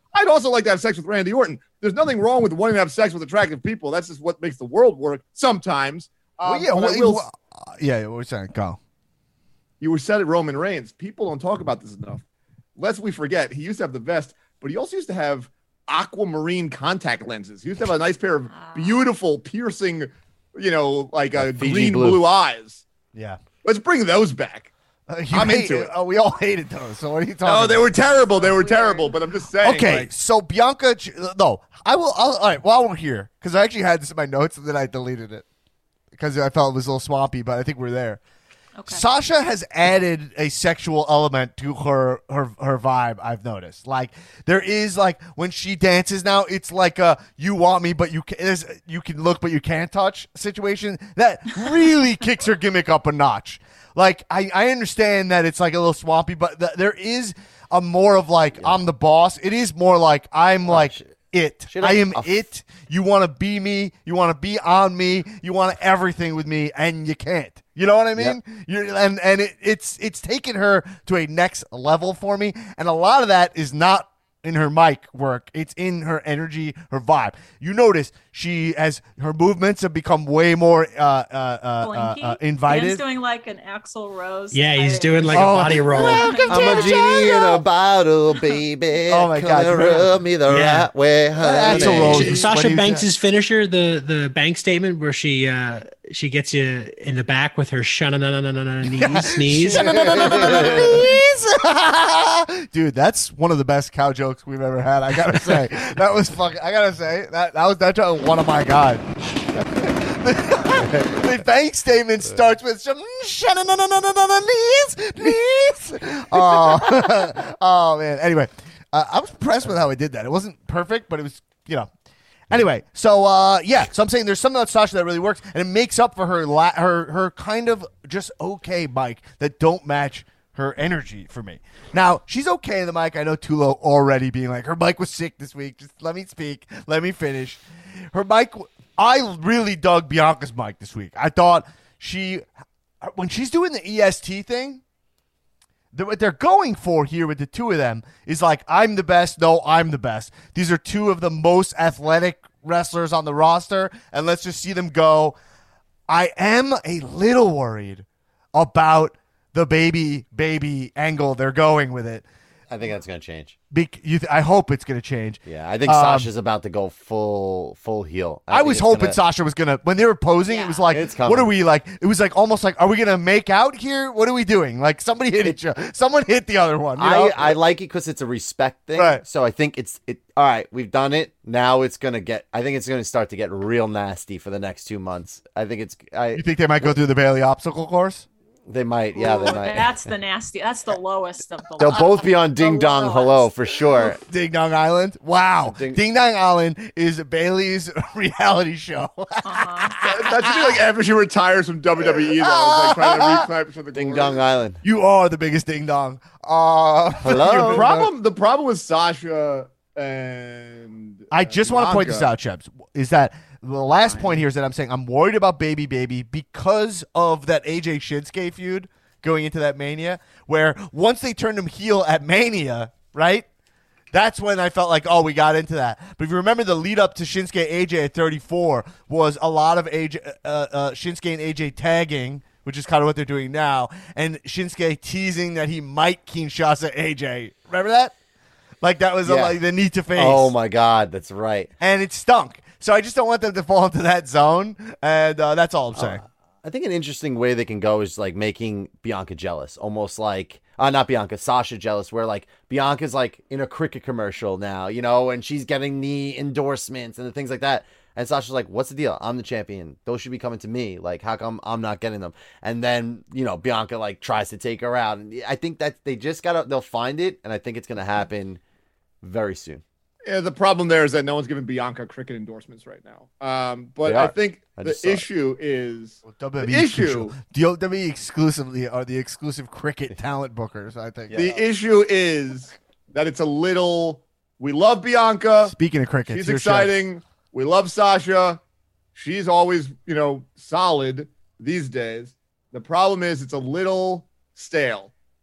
I'd also like to have sex with Randy Orton. There's nothing wrong with wanting to have sex with attractive people. That's just what makes the world work sometimes. Um, well, yeah, but I well, will- well, uh, yeah. What we're saying, go. You were said it, Roman Reigns. People don't talk about this enough. Lest we forget, he used to have the vest, but he also used to have aquamarine contact lenses. He used to have a nice pair of beautiful, piercing, you know, like uh, Fiji green blue. blue eyes. Yeah. Let's bring those back. Uh, you I'm hate into it. Oh, we all hated those. So what are you talking? No, they about? were terrible. They were terrible. But I'm just saying. Okay, like, so Bianca, no, I will. I'll, all right, while we're here, because I actually had this in my notes and then I deleted it because I felt it was a little swampy, but I think we're there. Okay. Sasha has added a sexual element to her her her vibe. I've noticed, like there is like when she dances now, it's like a "you want me, but you can there's- you can look, but you can't touch" situation that really kicks her gimmick up a notch. Like I I understand that it's like a little swampy, but th- there is a more of like I'm the boss. It is more like I'm like shit. it. Shit, I am a f- it. You want to be me. You want to be on me. You want everything with me, and you can't. You know what I mean? You're, and and it, it's it's taken her to a next level for me, and a lot of that is not in her mic work. It's in her energy, her vibe. You notice she has her movements have become way more uh, uh, uh, uh, Blinky. uh, invited. Dan's doing like an Axl Rose. Yeah, he's type. doing like Oh. a body roll. I'm a genie in a bottle, baby. Oh my Come God, and you remember- rub me the Yeah. right way, honey. Axl Rose. Sh- When Sasha he- Banks' finisher, the the bank statement where she uh she gets you in the back with her shananananana knees sneeze. Dude, that's one of the best cow jokes we've ever had. I gotta say, that was fucking. I gotta say that that was that's a- one of my god. The bank statement starts with some knees, knees. Oh, oh man. Anyway, uh, I was impressed with how I did that. It wasn't perfect, but it was, you know. Anyway, so uh, yeah, so I'm saying there's something about Sasha that really works, and it makes up for her la- her her kind of just okay mic that don't match her energy for me. Now she's okay in the mic. I know Tulo already being like her mic was sick this week. Just let me speak, let me finish. Her mic. I really dug Bianca's mic this week. I thought she when she's doing the E S T thing. The, what they're going for here with the two of them is like, I'm the best. No, I'm the best. These are two of the most athletic wrestlers on the roster, and let's just see them go. I am a little worried about the baby, baby angle they're going with it. I think that's going to change. Be- you th- I hope it's going to change. Yeah, I think Um, Sasha's about to go full full heel. I, think was it's hoping gonna- Sasha was gonna when they were posing. It was like, It's coming. what are we like? It was like almost like, are we gonna make out here? What are we doing? Like somebody hit each other. Someone hit the other one. You know? I, I like it because it's a respect thing. Right. So I think it's it. All right, we've done it. Now it's gonna get. I think it's gonna start to get real nasty for the next two months. I think it's. I. You think they might go through the Bailey obstacle course? They might. Yeah, they Ooh, might. That's the nasty. That's the lowest of the. They'll low. both be on Ding The Dong lowest. Hello for sure. Ding Dong Island. Wow. Ding- Ding, Dong Island is Bailey's reality show. that should be like after she retires from W W E, though. It's like trying to reclaim for the Ding glory. Dong Island. You are the biggest ding dong. Uh, Hello? The problem, the problem with Sasha and I and just want to point this Bianca- out, Chebs, is that the last point here is that I'm saying I'm worried about Baby Baby because of that A J Shinsuke feud going into that Mania, where once they turned him heel at Mania, right? That's when I felt like, oh, we got into that. But if you remember, the lead up to Shinsuke A J at thirty-four was a lot of A J, uh, uh, Shinsuke and A J tagging, which is kind of what they're doing now, and Shinsuke teasing that he might Kinshasa A J. Remember that? Like that was a, Yeah. like the need to face. Oh my God, that's right. And it stunk. So I just don't want them to fall into that zone, and uh, that's all I'm saying. I think an interesting way they can go is like making Bianca jealous, almost like uh, not Bianca, Sasha jealous, where like Bianca's like in a cricket commercial now, you know, and she's getting the endorsements and the things like that. And Sasha's like, what's the deal? I'm the champion. Those should be coming to me. Like, how come I'm not getting them? And then, you know, Bianca like tries to take her out. And I think that they just gotta, they'll find it. And I think it's going to happen very soon. Yeah, the problem there is that no one's giving Bianca cricket endorsements right now. Um, but They I are. think I the just saw it. issue is W W the E issue. exclusive- the W W E exclusively are the exclusive cricket talent bookers, I think. The issue is that it's a little. We love Bianca. Speaking of cricket, She's exciting. We love Sasha. She's always, you know, solid these days. The problem is it's a little stale.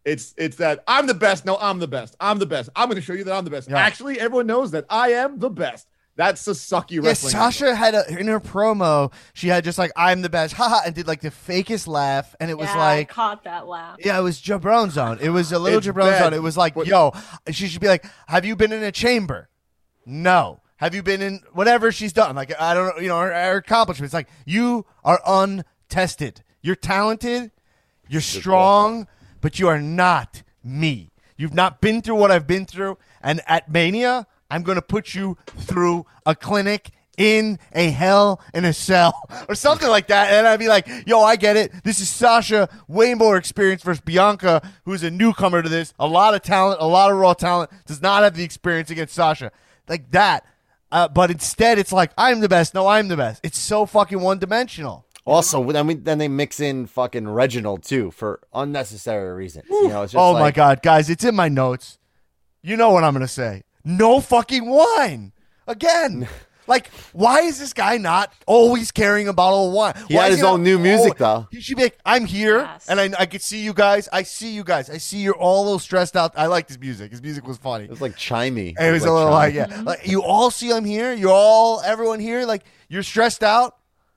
It's it's that I'm the best. No, I'm the best. I'm the best. I'm going to show you that I'm the best. Yeah. Actually, everyone knows that I am the best. That's a sucky Yeah, wrestling. Sasha had a, in her promo, she had just like, I'm the best, haha, and did like the fakest laugh. And it was Yeah, I like, caught that laugh. yeah, it was Jabron zone. It was a little It's Jabron bad. zone. It was like, What- yo, she should be like, have you been in a chamber? No. Have you been in whatever she's done? Like, I don't know, you know, her, her accomplishments. Like, you are untested. You're talented, you're strong, but you are not me. You've not been through what I've been through. And at Mania, I'm going to put you through a clinic in a hell in a cell or something like that. And I'd be like, yo, I get it. This is Sasha, way more experience versus Bianca, who's a newcomer to this. A lot of talent, a lot of raw talent, does not have the experience against Sasha. Like that. Uh, but instead, it's like, I'm the best. No, I'm the best. It's so fucking one-dimensional. Also, then we then they mix in fucking Reginald too for unnecessary reasons. You know, it's just Oh my like, God, guys, it's in my notes. You know what I'm going to say. No fucking wine. Again. Like, why is this guy not always carrying a bottle of wine? He Why had is his not own new music, always- though. He should be like, I'm here, Yes. and I, I can see you guys. I see you guys. I see you're all a little stressed out. I like his music. His music was funny. It was like chimey. It was a little like, yeah. Like, you all see I'm here. You're all, everyone here. Like, you're stressed out.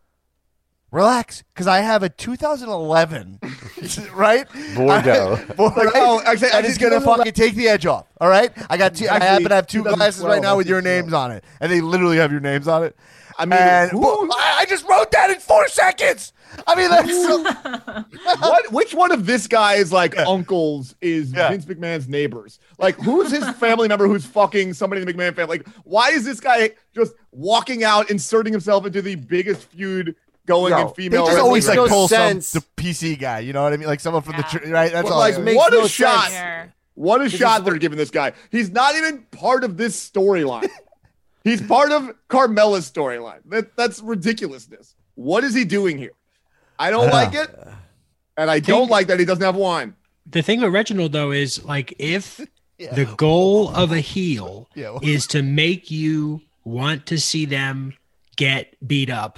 Relax, because I have a two thousand eleven, right? Bordeaux. I- Bordeaux. Like, oh, actually, and it's actually, gonna two thousand eleven fucking take the edge off. All right, I got two. I Actually, happen to have two glasses right now with your two thousand twelve, names on it, and they literally have your names on it. I mean, and who- well, I, I just wrote that in four seconds. I mean, that's so, what? Which one of this guy's like uncles is Yeah. Vince McMahon's neighbors? Like, who's his family member who's fucking somebody in the McMahon family? Like, why is this guy just walking out, inserting himself into the biggest feud going Yo, in they female? just wrestling? always like no pull sense. some the P C guy. You know what I mean? Like someone from the Yeah. tr- right. That's What, all. like, it is. makes what no a shot! sense. Here. What a This shot is they're giving this guy. He's not even part of this storyline. He's part of Carmella's storyline. That that's ridiculousness. What is he doing here? I don't Yeah. like it, and I don't Think- like that he doesn't have wine. The thing with Reginald though is like if Yeah. the goal of a heel Yeah, well- is to make you want to see them get beat up,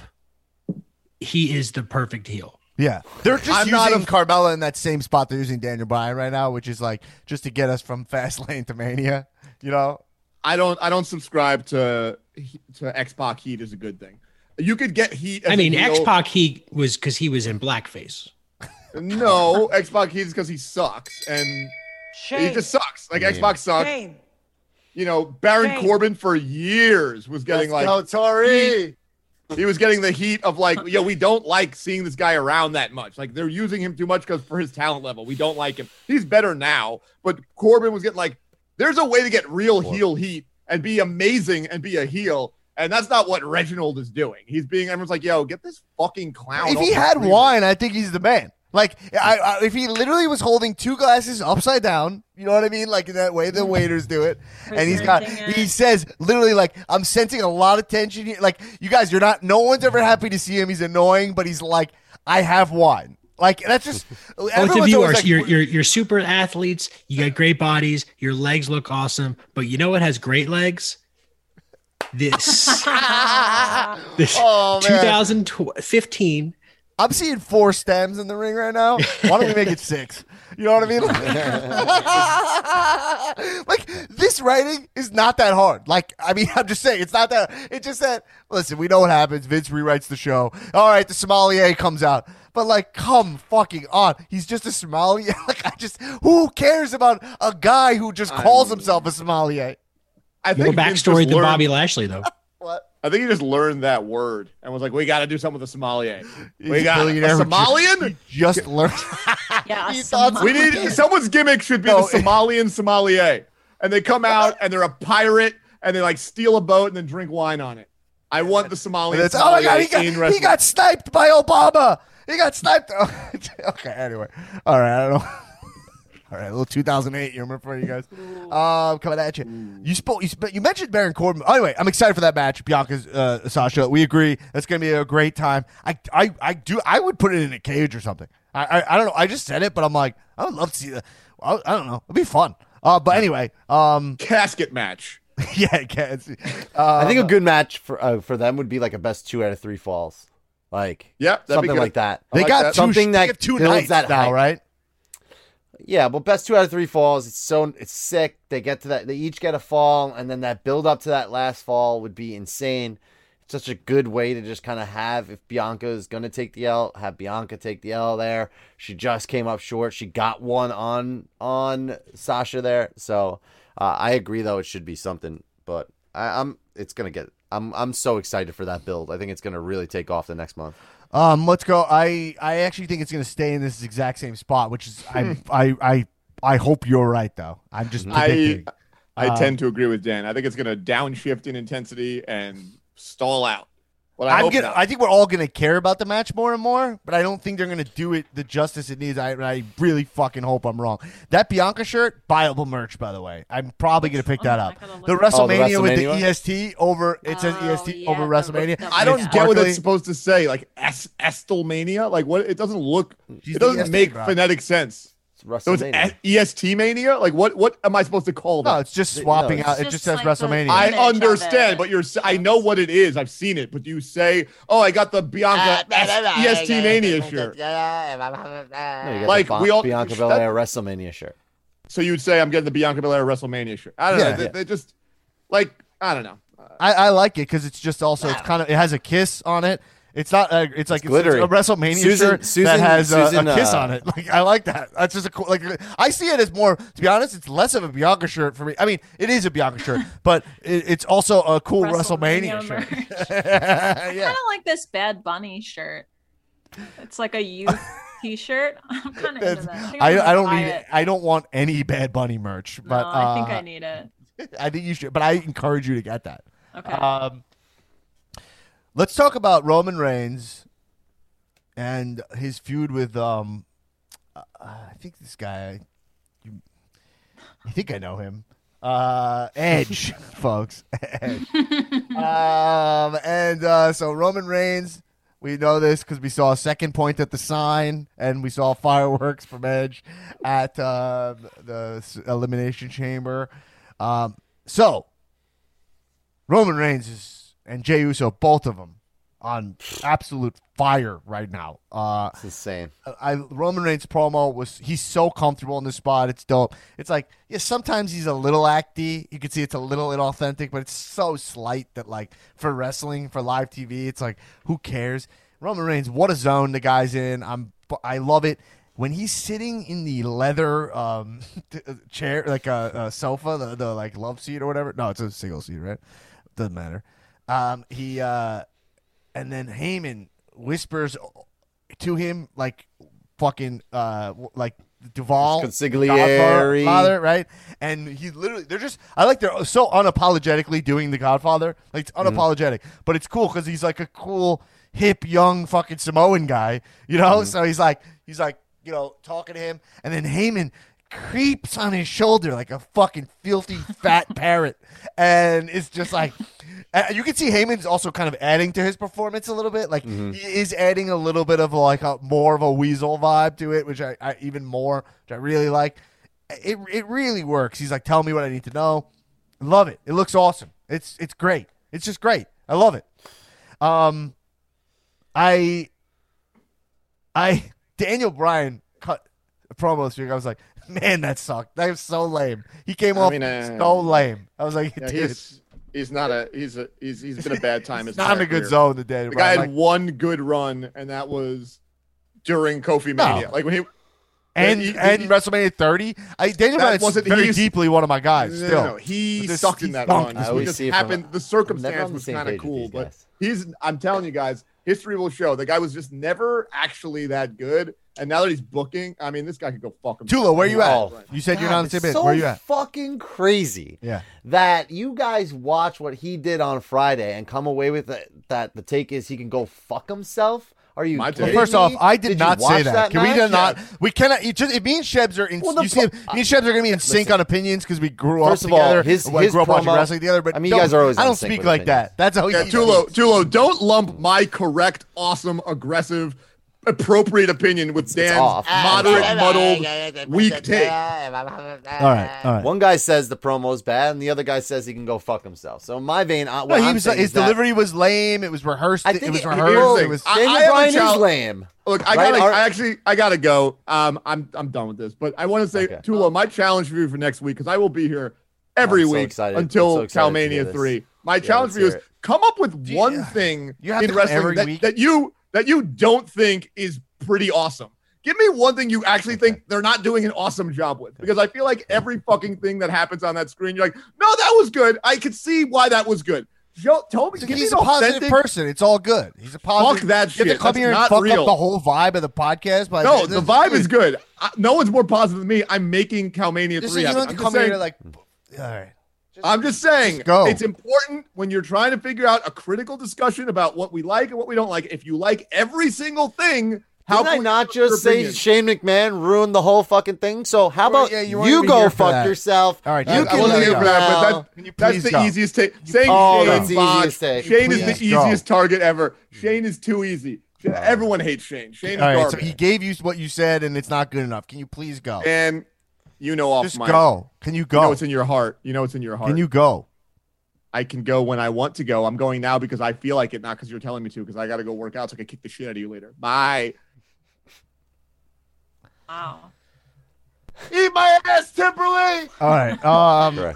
he is the perfect heel. Yeah, they're just I'm not using a- Carmella in that same spot they're using Daniel Bryan right now, which is like just to get us from Fastlane to Mania. You know? I don't. I don't subscribe to to X-Pac heat is a good thing. You could get heat. As I mean, a heel. X-Pac he was because he was in blackface. No, X-Pac heat is because he sucks, and he just sucks. Like X-Pac sucks. You know, Baron Corbin for years was getting like Tori. he was getting the heat of like, yo, we don't like seeing this guy around that much. Like they're using him too much because for his talent level, we don't like him. He's better now, but Corbin was getting like, there's a way to get real heel heat and be amazing and be a heel. And that's not what Reginald is doing. He's being, everyone's like, yo, get this fucking clown. If off he the had screen. wine, I think he's the man. Like, I, I, if he literally was holding two glasses upside down, you know what I mean? Like in that way the waiters do it. And he's got, Presenting he it. says literally like, I'm sensing a lot of tension here. Like, you guys, you're not, no one's ever happy to see him. He's annoying, but he's like, I have wine. Like, that's just, Both of everyone's you always are like, you're, you're you're super athletes. You got great bodies. Your legs look awesome. But you know what has great legs? This this Oh, man. twenty fifteen. I'm seeing four stems in the ring right now. Why don't we make it six? You know what I mean? Like, this writing is not that hard. Like, I mean, I'm just saying, it's not that. It's just that, listen, we know what happens. Vince rewrites the show. All right, the sommelier comes out. But, like, come fucking on. He's just a sommelier. Like, I just, who cares about a guy who just calls himself a sommelier? I More think Vince backstory just than learned- Bobby Lashley though. What? I think he just learned that word and was like, we got to do something with the sommelier. He's We a got a billionaire who ju- Somalian? he just learned. Yeah, He a thought- We need someone's gimmick should be No. the Somalian sommelier, and they come out and they're a pirate and they like steal a boat and then drink wine on it. I want the Somalian. And it's, oh my God, he sommelier got, in he wrestling. got sniped by Obama. He got sniped. Okay, anyway. All right, I don't know. All right, a little two thousand eight humor for you guys. Um, coming at you. You spoke. You, sp- you mentioned Baron Corbin. Anyway, I'm excited for that match. Bianca's uh, Sasha. We agree. That's gonna be a great time. I, I, I do. I would put it in a cage or something. I, I, I don't know. I just said it, but I'm like, I would love to see that. I, I don't know. It'd be fun. Uh, but anyway, um, casket match. yeah, I can't see. I think a Uh, good match for uh, for them would be like a best two out of three falls, like Yep, that'd be something good. like that. I they like got that. two, Something they that have two builds nights that now, hype. right? Yeah, but best two out of three falls. It's so it's sick. They get to that. They each get a fall, and then that build up to that last fall would be insane. It's such a good way to just kind of have, if Bianca is gonna take the L, have Bianca take the L there. She just came up short. She got one on on Sasha there. So uh, I agree, though it should be something. But I, I'm it's gonna get. I'm I'm so excited for that build. I think it's gonna really take off the next month. Um, let's go. I, I actually think it's going to stay in this exact same spot, which is I I I I hope you're right though. I'm just predicting. I I Um, tend to agree with Dan. I think it's going to downshift in intensity and stall out. But I I'm hope gonna. not. I think we're all gonna care about the match more and more, but I don't think they're gonna do it the justice it needs. I, I really fucking hope I'm wrong. That Bianca shirt, buyable merch, by the way. I'm probably gonna pick that up. The WrestleMania, Oh, the with the WrestleMania one? E S T over. It says Oh, E S T yeah, over the- WrestleMania. the- I don't It's get what sparkly. it's supposed to say. Like es- Estelmania? Like what? It doesn't look. She's it the doesn't E S T, make bro. phonetic sense. It's So it's WrestleMania. E- E S T mania? Like what? What am I supposed to call that? No, it's just swapping no, out. it's It just just says like the- WrestleMania. I image of understand, it. but you're. s- I know what it is. I've seen it. But you say, "Oh, I got the Bianca S- E S T Mania shirt." No, you got Like, the we all- Bianca that- Belair WrestleMania shirt. So you would say, "I'm getting the Bianca Belair WrestleMania shirt." I don't Yeah. know. They, they just like I don't know. I, I like it because it's just also it's kind of it has a kiss on it. It's not. Uh, it's like it's, glittery. it's a WrestleMania Susan- shirt Susan- that has uh, Susan, a kiss uh, on it. Like I like that. That's just a cool. Like I see it as more. To be honest, it's less of a Bianca shirt for me. I mean, it is a Bianca shirt, but it, it's also a cool WrestleMania, WrestleMania shirt. merch. I yeah. kind of like this Bad Bunny shirt. It's like a youth T-shirt. I'm kind of into That's- that. I, think I'm I, gonna I don't buy need. it. I don't want any Bad Bunny merch, No, but I think uh, I need it. I think you should. But I encourage you to get that. Okay. Um, let's talk about Roman Reigns and his feud with um, uh, I think this guy. You, I think I know him. Uh, Edge, folks. Edge. um, and uh, so Roman Reigns. We know this because we saw a second point at the sign, and we saw fireworks from Edge at uh, the Elimination Chamber. Um, so Roman Reigns is, and Jey Uso, both of them, on absolute fire right now. Uh, It's insane. I Roman Reigns promo was he's so comfortable in this spot. It's dope. It's like yeah, sometimes he's a little acty. You can see it's a little inauthentic, but it's so slight that like for wrestling, for live T V, it's like who cares? Roman Reigns, what a zone the guy's in. I'm I love it. When he's sitting in the leather um, chair, like a, a sofa, the, the like love seat or whatever. No, it's a single seat, right? Doesn't matter. Um, he uh, and then Heyman whispers to him like fucking uh, like Duvall, Consigliere. Godfather, right? And he literally, they're just, I like they're so unapologetically doing the Godfather. Like it's unapologetic, but it's cool because he's like a cool, hip, young fucking Samoan guy, you know? Mm-hmm. So he's like, he's like, you know, talking to him, and then Heyman creeps on his shoulder like a fucking filthy fat parrot, and it's just like uh, you can see Heyman's also kind of adding to his performance a little bit. Like Mm-hmm. he is adding a little bit of like a more of a weasel vibe to it, which I, I even more, which I really like. It it really works. He's like, tell me what I need to know. Love it. It looks awesome. It's it's great. It's just great. I love it. Um, I I. Daniel Bryan cut a promo this week. I was like, man, that sucked. That was so lame. He came I off mean, uh, so lame. I was like, Yeah, dude, he's he's not a he's a he's he's been a bad time. it's his not in a entire good career. zone. The Daniel The guy Bryan. had Like, one good run, and that was during Kofi Mania. Like when he and he- he- and he- WrestleMania thirty. I Daniel That Bryan's wasn't- very he's- deeply one of my guys. No, Still, no, no. He But this- sucked he in that stunk run. this I always It just see it from- happened. The I'm never circumstance on the was same kind of page with cool, these but guys. he's. I'm telling you guys, history will show the guy was just never actually that good. And now that he's booking, I mean, this guy could go fuck himself. Tula, where you at? Oh, You said you're God, not on the same it's page. so Where you at? fucking crazy. Yeah. That you guys watch what he did on Friday and come away with it, that the take is he can go fuck himself. Are you My kidding take. First me? off, I did, you not say watch that. Can we match? do not? We cannot. It just, it, me and Shebs are in. Well, the you see, fu- me and Shebs are gonna be in sync Listen. on opinions because we grew up First of all, together. his- and we his grew up watching promo- wrestling together. But I mean, you don't- guys are always I in don't sync speak with like opinions. that. That's how Yeah, he. Tulo, Tulo, don't lump my correct, awesome, aggressive, appropriate opinion with Dan's off. moderate, muddled, weak take. All right, all right. One guy says the promo's bad, and the other guy says he can go fuck himself. So in my vein, I, No, what he I'm was saying his is that delivery was lame. It was rehearsed. I It think was it- rehearsed. here's the It was. thing. I- Daniel I have a Bryan is challenge- lame. Look, I Right? gotta. Our- I actually, I gotta go. Um, I'm, I'm done with this. But I want to say, Okay. Tula, my challenge for you for next week, because I will be here every I'm so week excited. I'm until so excited to hear Calmania this. three. My Yeah, challenge let's for you is hear it. come up with you- one thing you have in to come wrestling every that, week? that you that you don't think is pretty awesome. Give me one thing you actually think they're not doing an awesome job with, because I feel like every fucking thing that happens on that screen, you're like, no, that was good. I could see why that was good. Joe, tell me, give me He's an a positive authentic- person. It's all good. He's a positive. Fuck that You have shit. to come That's here and not fuck real. up the whole vibe of the podcast. By No, the vibe is good. I, no one's more positive than me. I'm making Calmania Just three you happen. don't have I'm to just come here saying, to like. All right. I'm just saying Just go. it's important when you're trying to figure out a critical discussion about what we like and what we don't like. If you like every single thing, how Didn't I can we not trust your just say opinion? Shane McMahon ruined the whole fucking thing? So how Well, about yeah, you you, weren't even go here for fuck that. yourself? All right, you I- I I can wasn't leave here for that, now. but that, Can you that's please the go? easiest take. Saying Oh, Shane that's the botched- easiest take. Shane is the Please go. easiest target ever. Shane is too easy. Everyone hates Shane. Shane is All right. garbage. So he gave you what you said, and it's not good enough. Can you please go? and you know off Just mic. go. Can you You know go? it's in your heart. You know it's in your heart. Can you go? I can go when I want to go. I'm going now because I feel like it, not because you're telling me to, because I got to go work out so I can kick the shit out of you later. Bye. Wow. Eat my ass, Timberlake! All right. Um. Correct.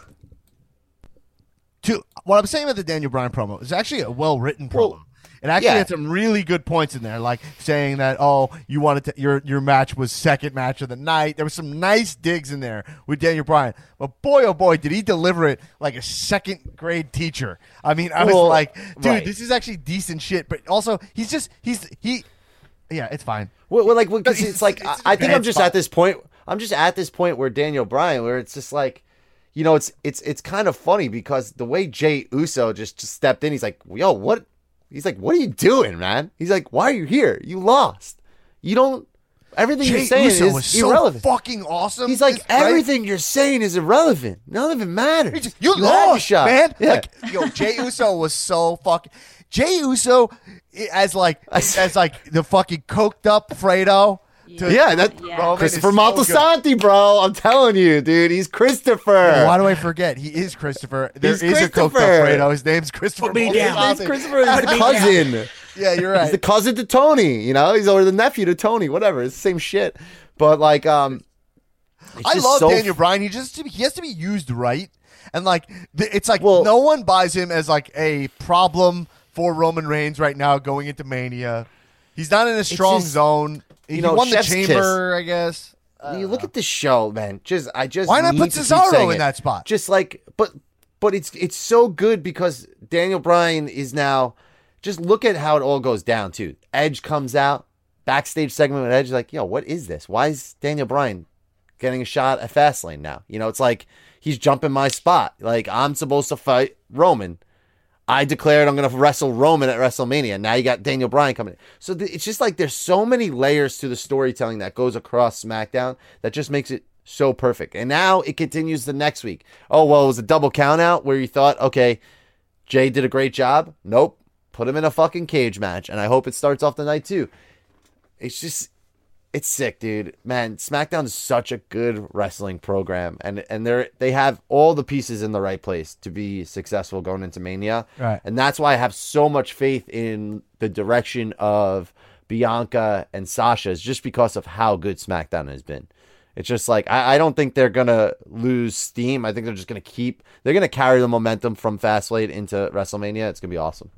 To what I'm saying about the Daniel Bryan promo is actually a well written promo. Well, It actually yeah. had some really good points in there, like saying that, oh, you wanted to, your your match was second match of the night. There was some nice digs in there with Daniel Bryan, but boy, oh boy, did he deliver it like a second grade teacher. I mean, I was Well, like, dude, right. this is actually decent shit. But also, he's just he's he, yeah, it's fine. Well, well, like, because It's- it's like, it's I, I a think bad I'm just spot. at this point. I'm just at this point where Daniel Bryan, where it's just like, you know, it's it's it's kind of funny because the way Jay Uso just, just stepped in, he's like, yo, what? He's like, what are you doing, man? He's like, why are you here? You lost. You don't. Everything Jay you're saying Uso is was so irrelevant. fucking awesome. He's like, This guy- everything you're saying is irrelevant. None of it matters. He just- You, had your lost, shot. man. Yeah. Like, yo, Jay Uso was so fucking. Jay Uso i- as like as like the fucking coked up Fredo. to- yeah, that Yeah. Roman Christopher is so good. Moltisanti, bro. I'm telling you, dude. He's Christopher. Why do I forget? He is Christopher. There He's is a coked up Christopher. Fredo. His name's Christopher. Put me down. Moltisanti. He's Christopher is the cousin. Yeah, you're He's right. the cousin to Tony, you know? He's or the nephew to Tony, whatever. It's the same shit. But like um it's I just love so Daniel Bryan. He just he has to be used right, and like th- it's like Well- no one buys him as like a problem for Roman Reigns right now going into Mania. He's not in a strong just- zone. He you know, won the chef's chamber, I guess. you look at the show, man. Just I just Why not need put to keep Cesaro saying in it. that spot? Just like but but it's it's so good because Daniel Bryan is now just look at how it all goes down too. Edge comes out, backstage segment with Edge, like, yo, what is this? Why is Daniel Bryan getting a shot at Fastlane now? You know, it's like he's jumping my spot. Like, I'm supposed to fight Roman. I declared I'm going to wrestle Roman at WrestleMania. Now you got Daniel Bryan coming in. So th- it's just like there's so many layers to the storytelling that goes across SmackDown that just makes it so perfect. And now it continues the next week. Oh, well, it was a double count out where you thought, okay, Jay did a great job. Nope. Put him in a fucking cage match. And I hope it starts off the night too. It's just, it's sick, dude. Man, SmackDown is such a good wrestling program. And and they're they have all the pieces in the right place to be successful going into Mania. Right. And that's why I have so much faith in the direction of Bianca and Sasha, is just because of how good SmackDown has been. It's just like, I, I don't think they're going to lose steam. I think they're just going to keep, they're going to carry the momentum from Fastlane into WrestleMania. It's going to be awesome.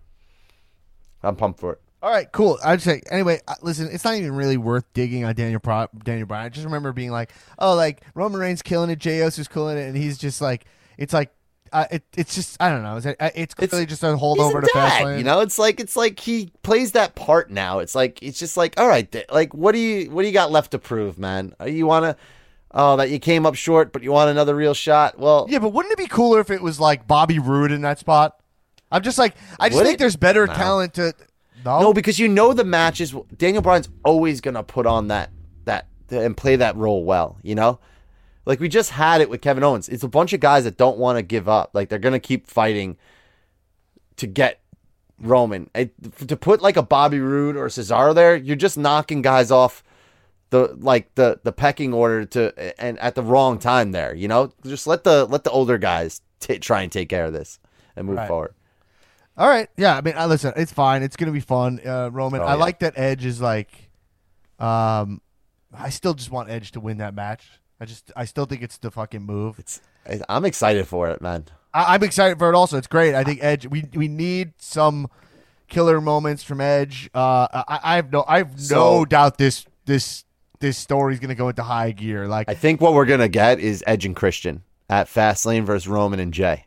I'm pumped for it. All right, cool. I'd say anyway. uh, Listen, it's not even really worth digging on Daniel Pro- Daniel Bryan. I just remember being like, oh, like Roman Reigns killing it, J O S is killing it, and he's just like, it's like, uh, it, it's just, I don't know. It's, it's clearly just a He's holdover a to dad, Fastlane. you know. It's like it's like he plays that part now. It's like it's just like, all right, th- like what do you what do you got left to prove, man? Uh, You want to, oh, that you came up short, but you want another real shot? Well, Yeah, but wouldn't it be cooler if it was like Bobby Roode in that spot? I'm just like, I just Would think it? there's better No. talent to. No, no, because you know the matches. Daniel Bryan's always gonna put on that that and play that role well. You know, like we just had it with Kevin Owens. It's a bunch of guys that don't want to give up. Like they're gonna keep fighting to get Roman. It, to put like a Bobby Roode or Cesaro there, you're just knocking guys off the like the the pecking order to and at the wrong time there. You know, just let the let the older guys t- try and take care of this and move Right. forward. All right. Yeah. I mean, I listen. It's fine. It's gonna be fun. Uh, Roman. Oh, I yeah. like that Edge is like. Um, I still just want Edge to win that match. I just. I still think it's the fucking move. It's I'm excited for it, man. I, I'm excited for it. Also, it's great. I think Edge. We we need some killer moments from Edge. Uh, I, I have no. I have no So- doubt this this this story's gonna go into high gear. Like I think what we're gonna get is Edge and Christian at Fastlane versus Roman and Jay.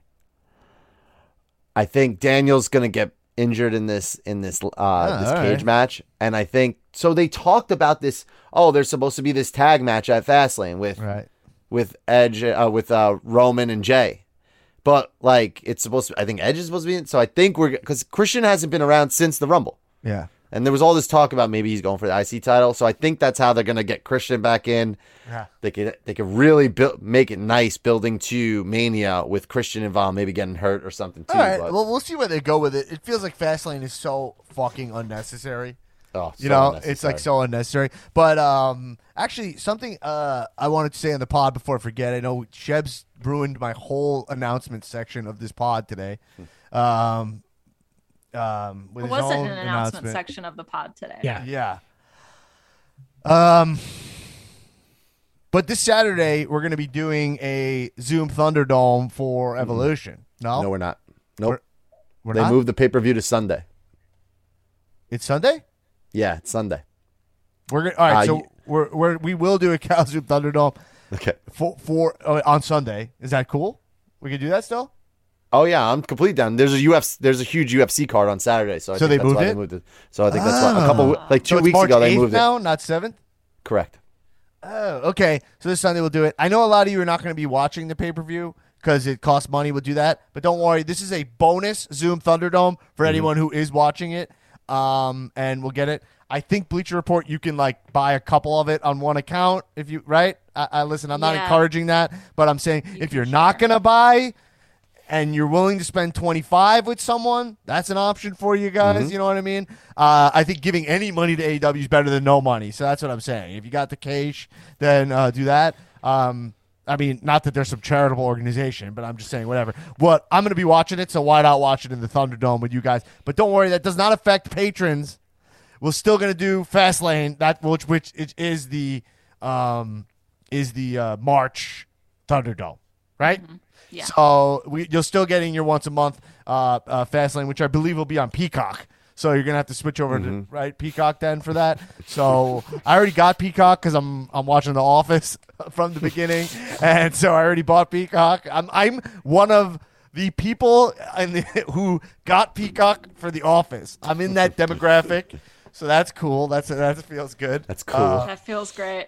I think Daniel's gonna get injured in this in this uh Ah, this all cage right. match, and I think so. They talked about this. Oh, there's supposed to be this tag match at Fastlane with right. with Edge uh, with uh Roman and Jay, but like it's supposed to. I think Edge is supposed to be in. So I think we're because Christian hasn't been around since the Rumble. Yeah. And there was all this talk about maybe he's going for the I C title. So I think that's how they're going to get Christian back in. Yeah. They could they could really build, make it nice building to Mania with Christian involved, maybe getting hurt or something too. All right. but- Well, we'll see where they go with it. It feels like Fastlane is so fucking unnecessary. oh, You so know, unnecessary. it's like so unnecessary. But um, actually, something uh, I wanted to say on the pod before I forget. I know Sheb's ruined my whole announcement section of this pod today. Um, um, with It his wasn't own an announcement section of the pod today. Yeah. Yeah. Um, but this Saturday we're going to be doing a Zoom Thunderdome for Evolution. No, No, we're not. Nope. we're they not. moved the pay per view to Sunday. It's Sunday. Yeah, it's Sunday. We're gonna, all right. Uh, so you- we're, we're we will do a Cal Zoom Thunderdome Okay. for for uh, on Sunday. Is that cool? We can do that still. Oh yeah, I'm completely down. There's a U F C. There's a huge U F C card on Saturday, so I So think they that's moved why it? they moved it. So I think that's why a couple like two So it's weeks March ago they eighth moved now, it. not seventh. Correct. Oh, okay. So this Sunday we'll do it. I know a lot of you are not going to be watching the pay per view because it costs money. We'll do that, but don't worry. This is a bonus Zoom Thunderdome for anyone who is watching it, um, and we'll get it. I think Bleacher Report you can like buy a couple of it on one account if you right. I, I listen. I'm not Yeah. encouraging that, but I'm saying You if can you're not share. going to buy. And you're willing to spend twenty-five with someone, that's an option for you guys. You know what I mean? Uh, I think giving any money to A E W is better than no money. So that's what I'm saying. If you got the cash, then uh, do that. Um, I mean, not that there's some charitable organization, but I'm just saying whatever. What I'm going to be watching it, so why not watch it in the Thunderdome with you guys? But don't worry, that does not affect patrons. We're still going to do Fastlane, that which which it is the um, is the uh, March Thunderdome, right? Yeah. So we, you're still getting your once a month uh, uh, Fastlane, which I believe will be on Peacock. So you're gonna have to switch over to right Peacock then for that. So I already got Peacock because I'm I'm watching The Office from the beginning, and so I already bought Peacock. I'm I'm one of the people in the, who got Peacock for The Office. I'm in that demographic. So that's cool. That's that feels good. That's cool. Uh, That feels great.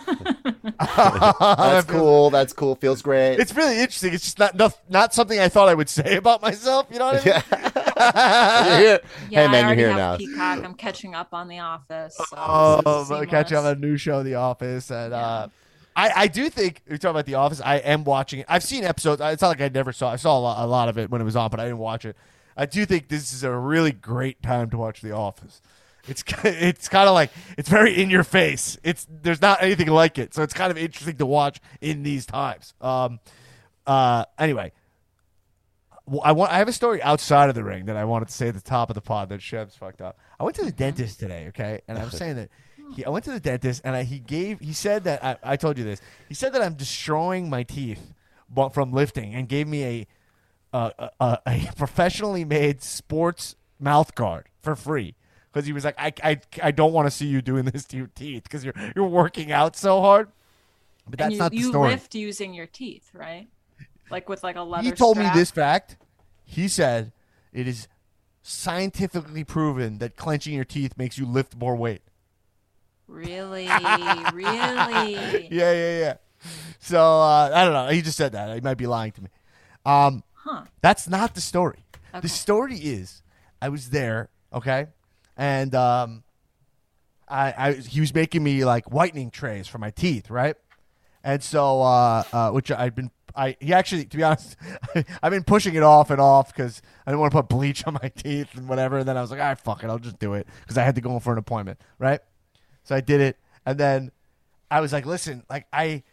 That's cool. That's cool. Feels great. It's really interesting. It's just not, not not something I thought I would say about myself. You know what I mean? You're here. Yeah, hey man, I you're already here have now. Peacock. I'm catching up on The Office. So Oh, this is but catch up on seamless. a new show, The Office, and uh, I I do think we talk about The Office. I am watching it. I've seen episodes. It's not like I never saw. I saw a lot, a lot of it when it was on, but I didn't watch it. I do think this is a really great time to watch The Office. It's it's kind of like it's very in your face. It's there's not anything like it, so it's kind of interesting to watch in these times. Um, uh, anyway, well, I want I have a story outside of the ring that I wanted to say at the top of the pod that Sheb's fucked up. I went to the dentist today, okay, and I'm saying that he, I went to the dentist and I, he gave he said that I, I told you this. He said that I'm destroying my teeth bu- from lifting and gave me a uh, a, a, a professionally made sports mouth guard for free. Because he was like, I, I, I don't want to see you doing this to your teeth because you're you're working out so hard. But that's And you, not the you story. lift using your teeth, right? Like with like a leather. He told strap. me this fact. He said it is scientifically proven that clenching your teeth makes you lift more weight. Really, really. Yeah, yeah, yeah. So uh, I don't know. He just said that. He might be lying to me. Um, Huh. That's not the story. Okay. The story is I was there, okay, and um, I, I he was making me like whitening trays for my teeth, right? and so uh, uh, which I've been. I he actually, to be honest, I've been pushing it off and off because I didn't want to put bleach on my teeth and whatever. And then I was like, all right, fuck it, I'll just do it because I had to go in for an appointment, right? So I did it, and then I was like, listen, like I,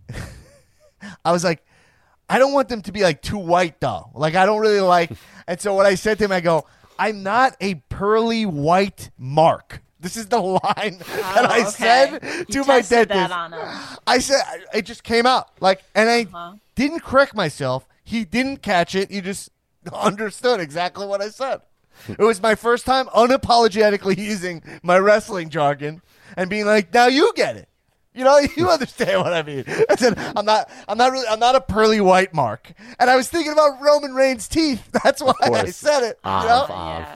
I was like, I don't want them to be like too white though. Like I don't really like. And so what I said to him, I go, I'm not a pearly white mark. This is the line Oh, that I okay. said You to my tested dentist. that on him. I said it just came out like, and I Uh-huh. didn't correct myself. He didn't catch it. He just understood exactly what I said. It was my first time unapologetically using my wrestling jargon and being like, "Now you get it. You know, you understand what I mean." I said, "I'm not. I'm not really. I'm not a pearly white mark." And I was thinking about Roman Reigns' teeth. That's why I course. said it. Ah, you know? ah. Yeah.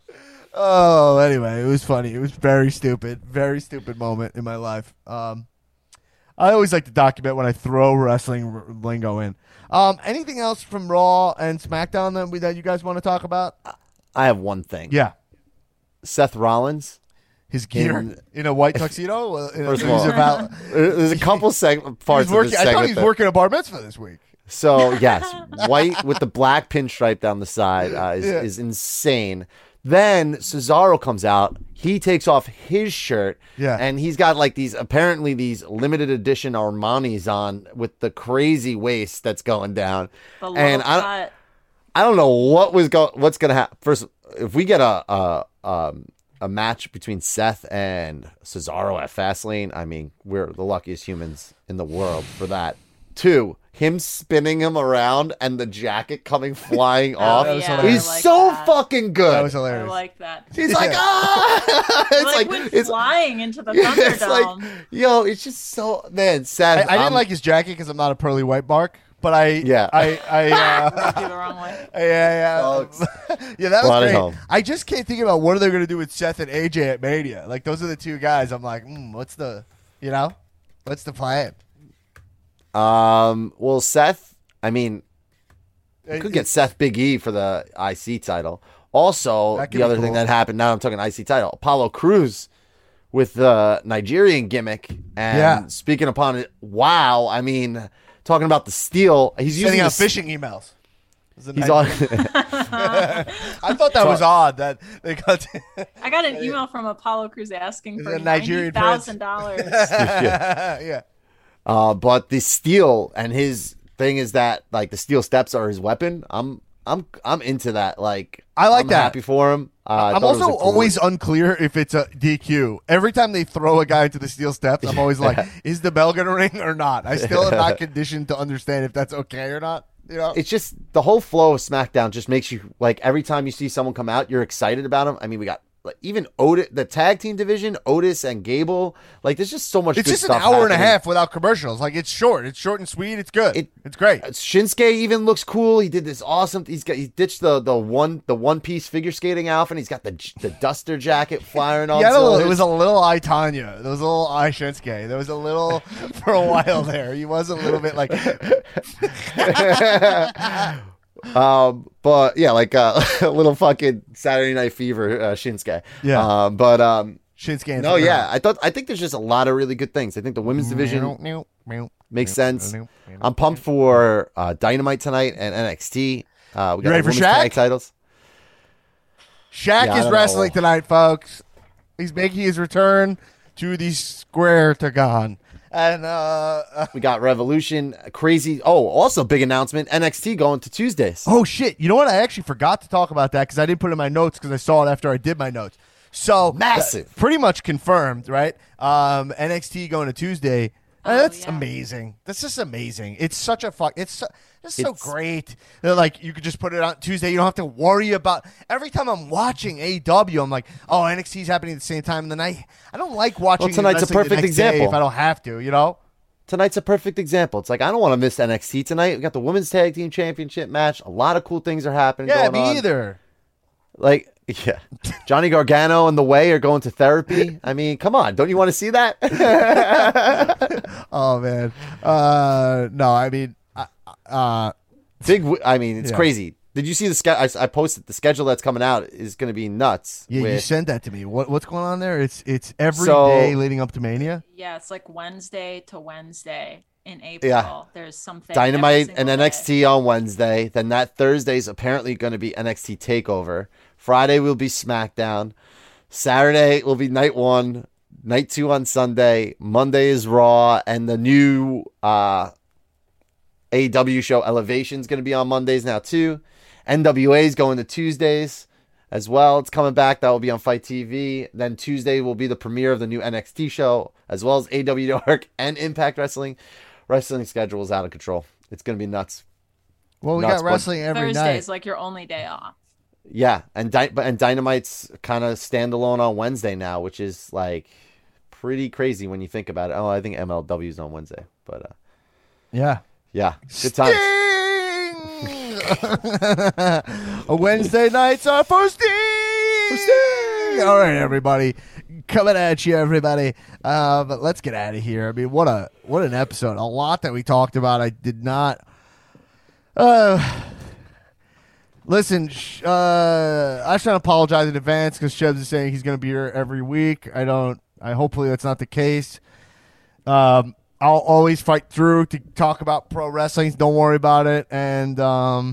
Oh, anyway, it was funny. It was very stupid, very stupid moment in my life. Um, I always like to document when I throw wrestling r- lingo in. Um, anything else from Raw and SmackDown that, we, that you guys want to talk about? I have one thing. Yeah, Seth Rollins. his gear in, In- a white tuxedo. Uh, in a- First of he was all, about- There's a couple seg- he was parts of working, this I thought segment. he was that- working a bar mitzvah this week. So yes, white with the black pinstripe down the side uh, is, Yeah. is insane. Then Cesaro comes out. He takes off his shirt, Yeah. and he's got like these apparently these limited edition Armani's on with the crazy waist that's going down. The and low I, cut. I don't know what was go what's gonna happen. First, if we get a a um, a match between Seth and Cesaro at Fastlane, I mean, we're the luckiest humans in the world for that. Two, him spinning him around and the jacket coming flying off Oh, was yeah, hilarious. is I like so that. fucking good. That was I hilarious. like that. He's like, Yeah. ah! It's like, like, went it's, flying into the it's like, Thunderdome. yo, it's just so man. Seth, I, I didn't I'm- like his jacket because I'm not a pearly white mark. But I, Yeah. I, I, uh, Rubbed you the wrong way. yeah, yeah, yeah. That was Brought it great. home. I just can't think about what are they going to do with Seth and A J at Mania. Like those are the two guys. I'm like, mm, what's the, you know, what's the plan? Um, well, Seth, I mean, you It- could get Seth Big E for the I C title. Also, That could the be other thing cool. that happened, now I'm talking I C title, Apollo Cruz with the Nigerian gimmick. And Yeah. speaking upon it, wow, I mean, talking about the steel, he's Sending using out the, fishing emails. It was a He's nice- on. I thought that was odd that they got. I got an email from Apollo Cruz asking for The ninety Nigerian thousand dollars. yeah. uh, but the steel and his thing is that like the steel steps are his weapon. I'm, I'm, I'm into that. Like, I like I'm that. Happy for him. Uh, I I'm thought it was also a cool- always unclear if it's a D Q. Every time they throw a guy into the steel steps, I'm always like, is the bell gonna ring or not? I still am not conditioned to understand if that's okay or not. You know, It's just the whole flow of SmackDown just makes you like every time you see someone come out, you're excited about them. I mean, we got like, even Otis, the tag team division, Otis and Gable. Like, there's just so much. it's good just an stuff hour and a happening. half without commercials. Like it's short. It's short and sweet. It's good. It- it's great. Shinsuke even looks cool. He did this awesome. He's got he ditched the the one the one piece figure skating outfit. And he's got the the duster jacket flying on. He had a little, it cylinders. was a little I Tanya. There was a little I Shinsuke. There was a little for a while there. He was a little bit like um, but yeah, like uh, a little fucking Saturday Night Fever uh, Shinsuke. Yeah. Um, but um, Shinsuke. and no, Tana. yeah, I thought I think there's just a lot of really good things. I think the women's division makes sense. I'm pumped for uh, Dynamite tonight and N X T. Uh, we got You ready the for women's Shaq? tag titles. Shaq Yeah, I is don't wrestling know. tonight, folks. He's making his return to the Square Tagon. And uh, uh We got Revolution, crazy. Oh, also big announcement: N X T going to Tuesdays. oh shit! You know what? I actually forgot to talk about that because I didn't put it in my notes because I saw it after I did my notes. So Massive. uh, pretty much confirmed, right? Um, N X T going to Tuesday. Uh, Oh, that's yeah. amazing. That's just amazing. It's such a fuck. It's so, it's so It's- great. They're like you could just put it on Tuesday. You don't have to worry about. Every time I'm watching A E W, I'm like, oh, N X T's happening at the same time. And then I, I don't like watching. Well, tonight's a wrestling the perfect next day example. if I don't have to, you know. Tonight's a perfect example. It's like I don't want to miss N X T tonight. We got the women's tag team championship match. A lot of cool things are happening. Yeah, going me on. either. Like, yeah, Johnny Gargano and The Way are going to therapy. I mean, come on, don't you want to see that? Oh man. Uh, no, I mean, uh, uh Big. w- I mean, it's Yeah. crazy. Did you see the schedule? I, I posted the schedule that's coming out is going to be nuts. yeah, you with- sent that to me. What what's going on there? It's it's every day So- leading up to Mania. Yeah, it's like Wednesday to Wednesday. in April. Yeah. There's something. Dynamite every and single N X T day. on Wednesday. Then that Thursday's apparently going to be N X T TakeOver. Friday will be SmackDown. Saturday will be Night One. Night Two on Sunday. Monday is Raw, and the new uh, A E W show Elevation is going to be on Mondays now too. N W A is going to Tuesdays as well. It's coming back. That will be on Fight T V. Then Tuesday will be the premiere of the new N X T show, as well as A E W Dark and Impact Wrestling. Wrestling schedule is out of control. It's going to be nuts. Well, we Nuts, got but- wrestling every Thursday night. is like your only day off. Yeah, and Dy- and Dynamite's kind of standalone on Wednesday now, which is like pretty crazy when you think about it. Oh, I think M L W's on Wednesday, but uh, Yeah. yeah, good times. A Wednesday nights are for Sting. All right, everybody, coming at you, everybody. Uh, but let's get out of here. I mean, what a what an episode! A lot that we talked about. I did not. Uh, listen, sh- uh, I just want to apologize in advance because Shebs is saying he's going to be here every week. I don't. I hopefully that's not the case. Um, I'll always fight through to talk about pro wrestling. Don't worry about it. And um,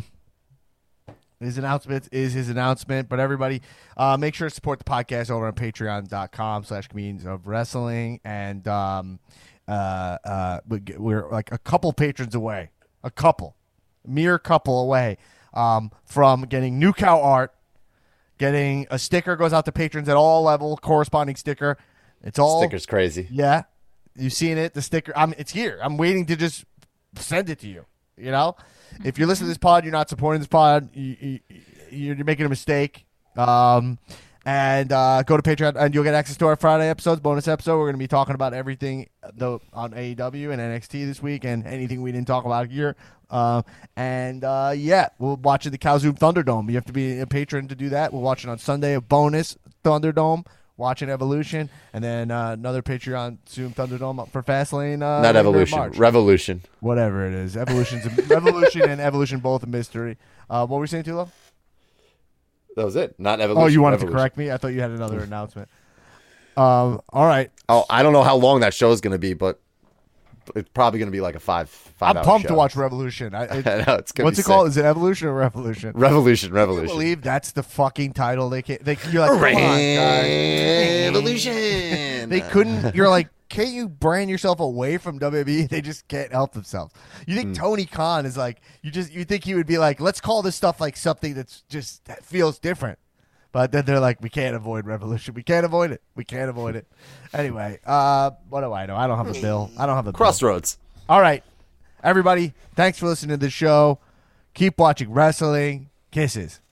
his announcement is his announcement. But everybody, uh, make sure to support the podcast over on patreon.com slash comedians of wrestling. And um, uh, uh, we- we're like a couple patrons away, a couple, mere couple away um, from getting new cow art, getting a sticker goes out to patrons at all level, corresponding sticker. It's all Sticker's crazy. yeah. You've seen it, the sticker. I'm, it's here. I'm waiting to just send it to you. You know? If you're listening to this pod, you're not supporting this pod, you, you, you're making a mistake. Um, and uh, go to Patreon, and you'll get access to our Friday episodes, bonus episode. We're going to be talking about everything though on A E W and N X T this week and anything we didn't talk about here. Um, and, uh, yeah, we'll watch it at the Kowzoom Thunderdome. You have to be a patron to do that. We'll watch it on Sunday, a bonus Thunderdome. Watching Evolution, and then uh, another Patreon Zoom Thunderdome for Fastlane. Uh, Not later in Evolution, March. Revolution. Whatever it is, Evolution's a, Revolution and Evolution both a mystery. Uh, what were you saying, Tulo? That was it. Not Evolution. Oh, you wanted Revolution. to correct me? I thought you had another announcement. Um, all right, Oh, I don't know how long that show is going to be, but it's probably going to be like a five five. I'm hour pumped show. to watch Revolution. I, it, I know, it's gonna what's be it called? sick. Is it Evolution or Revolution? Revolution, Can you Revolution. believe that's the fucking title? They can't. They, you're like, come on, guys. Revolution. They couldn't. You're like, can't you brand yourself away from W W E? They just can't help themselves. You think Tony Khan is like, you just, you think he would be like, let's call this stuff like something that's just that feels different. But then they're like, we can't avoid Revolution. We can't avoid it. We can't avoid it. Anyway, uh, what do I know? I don't have a bill. I don't have a bill. Crossroads. All right, everybody. Thanks for listening to the show. Keep watching wrestling. Kisses.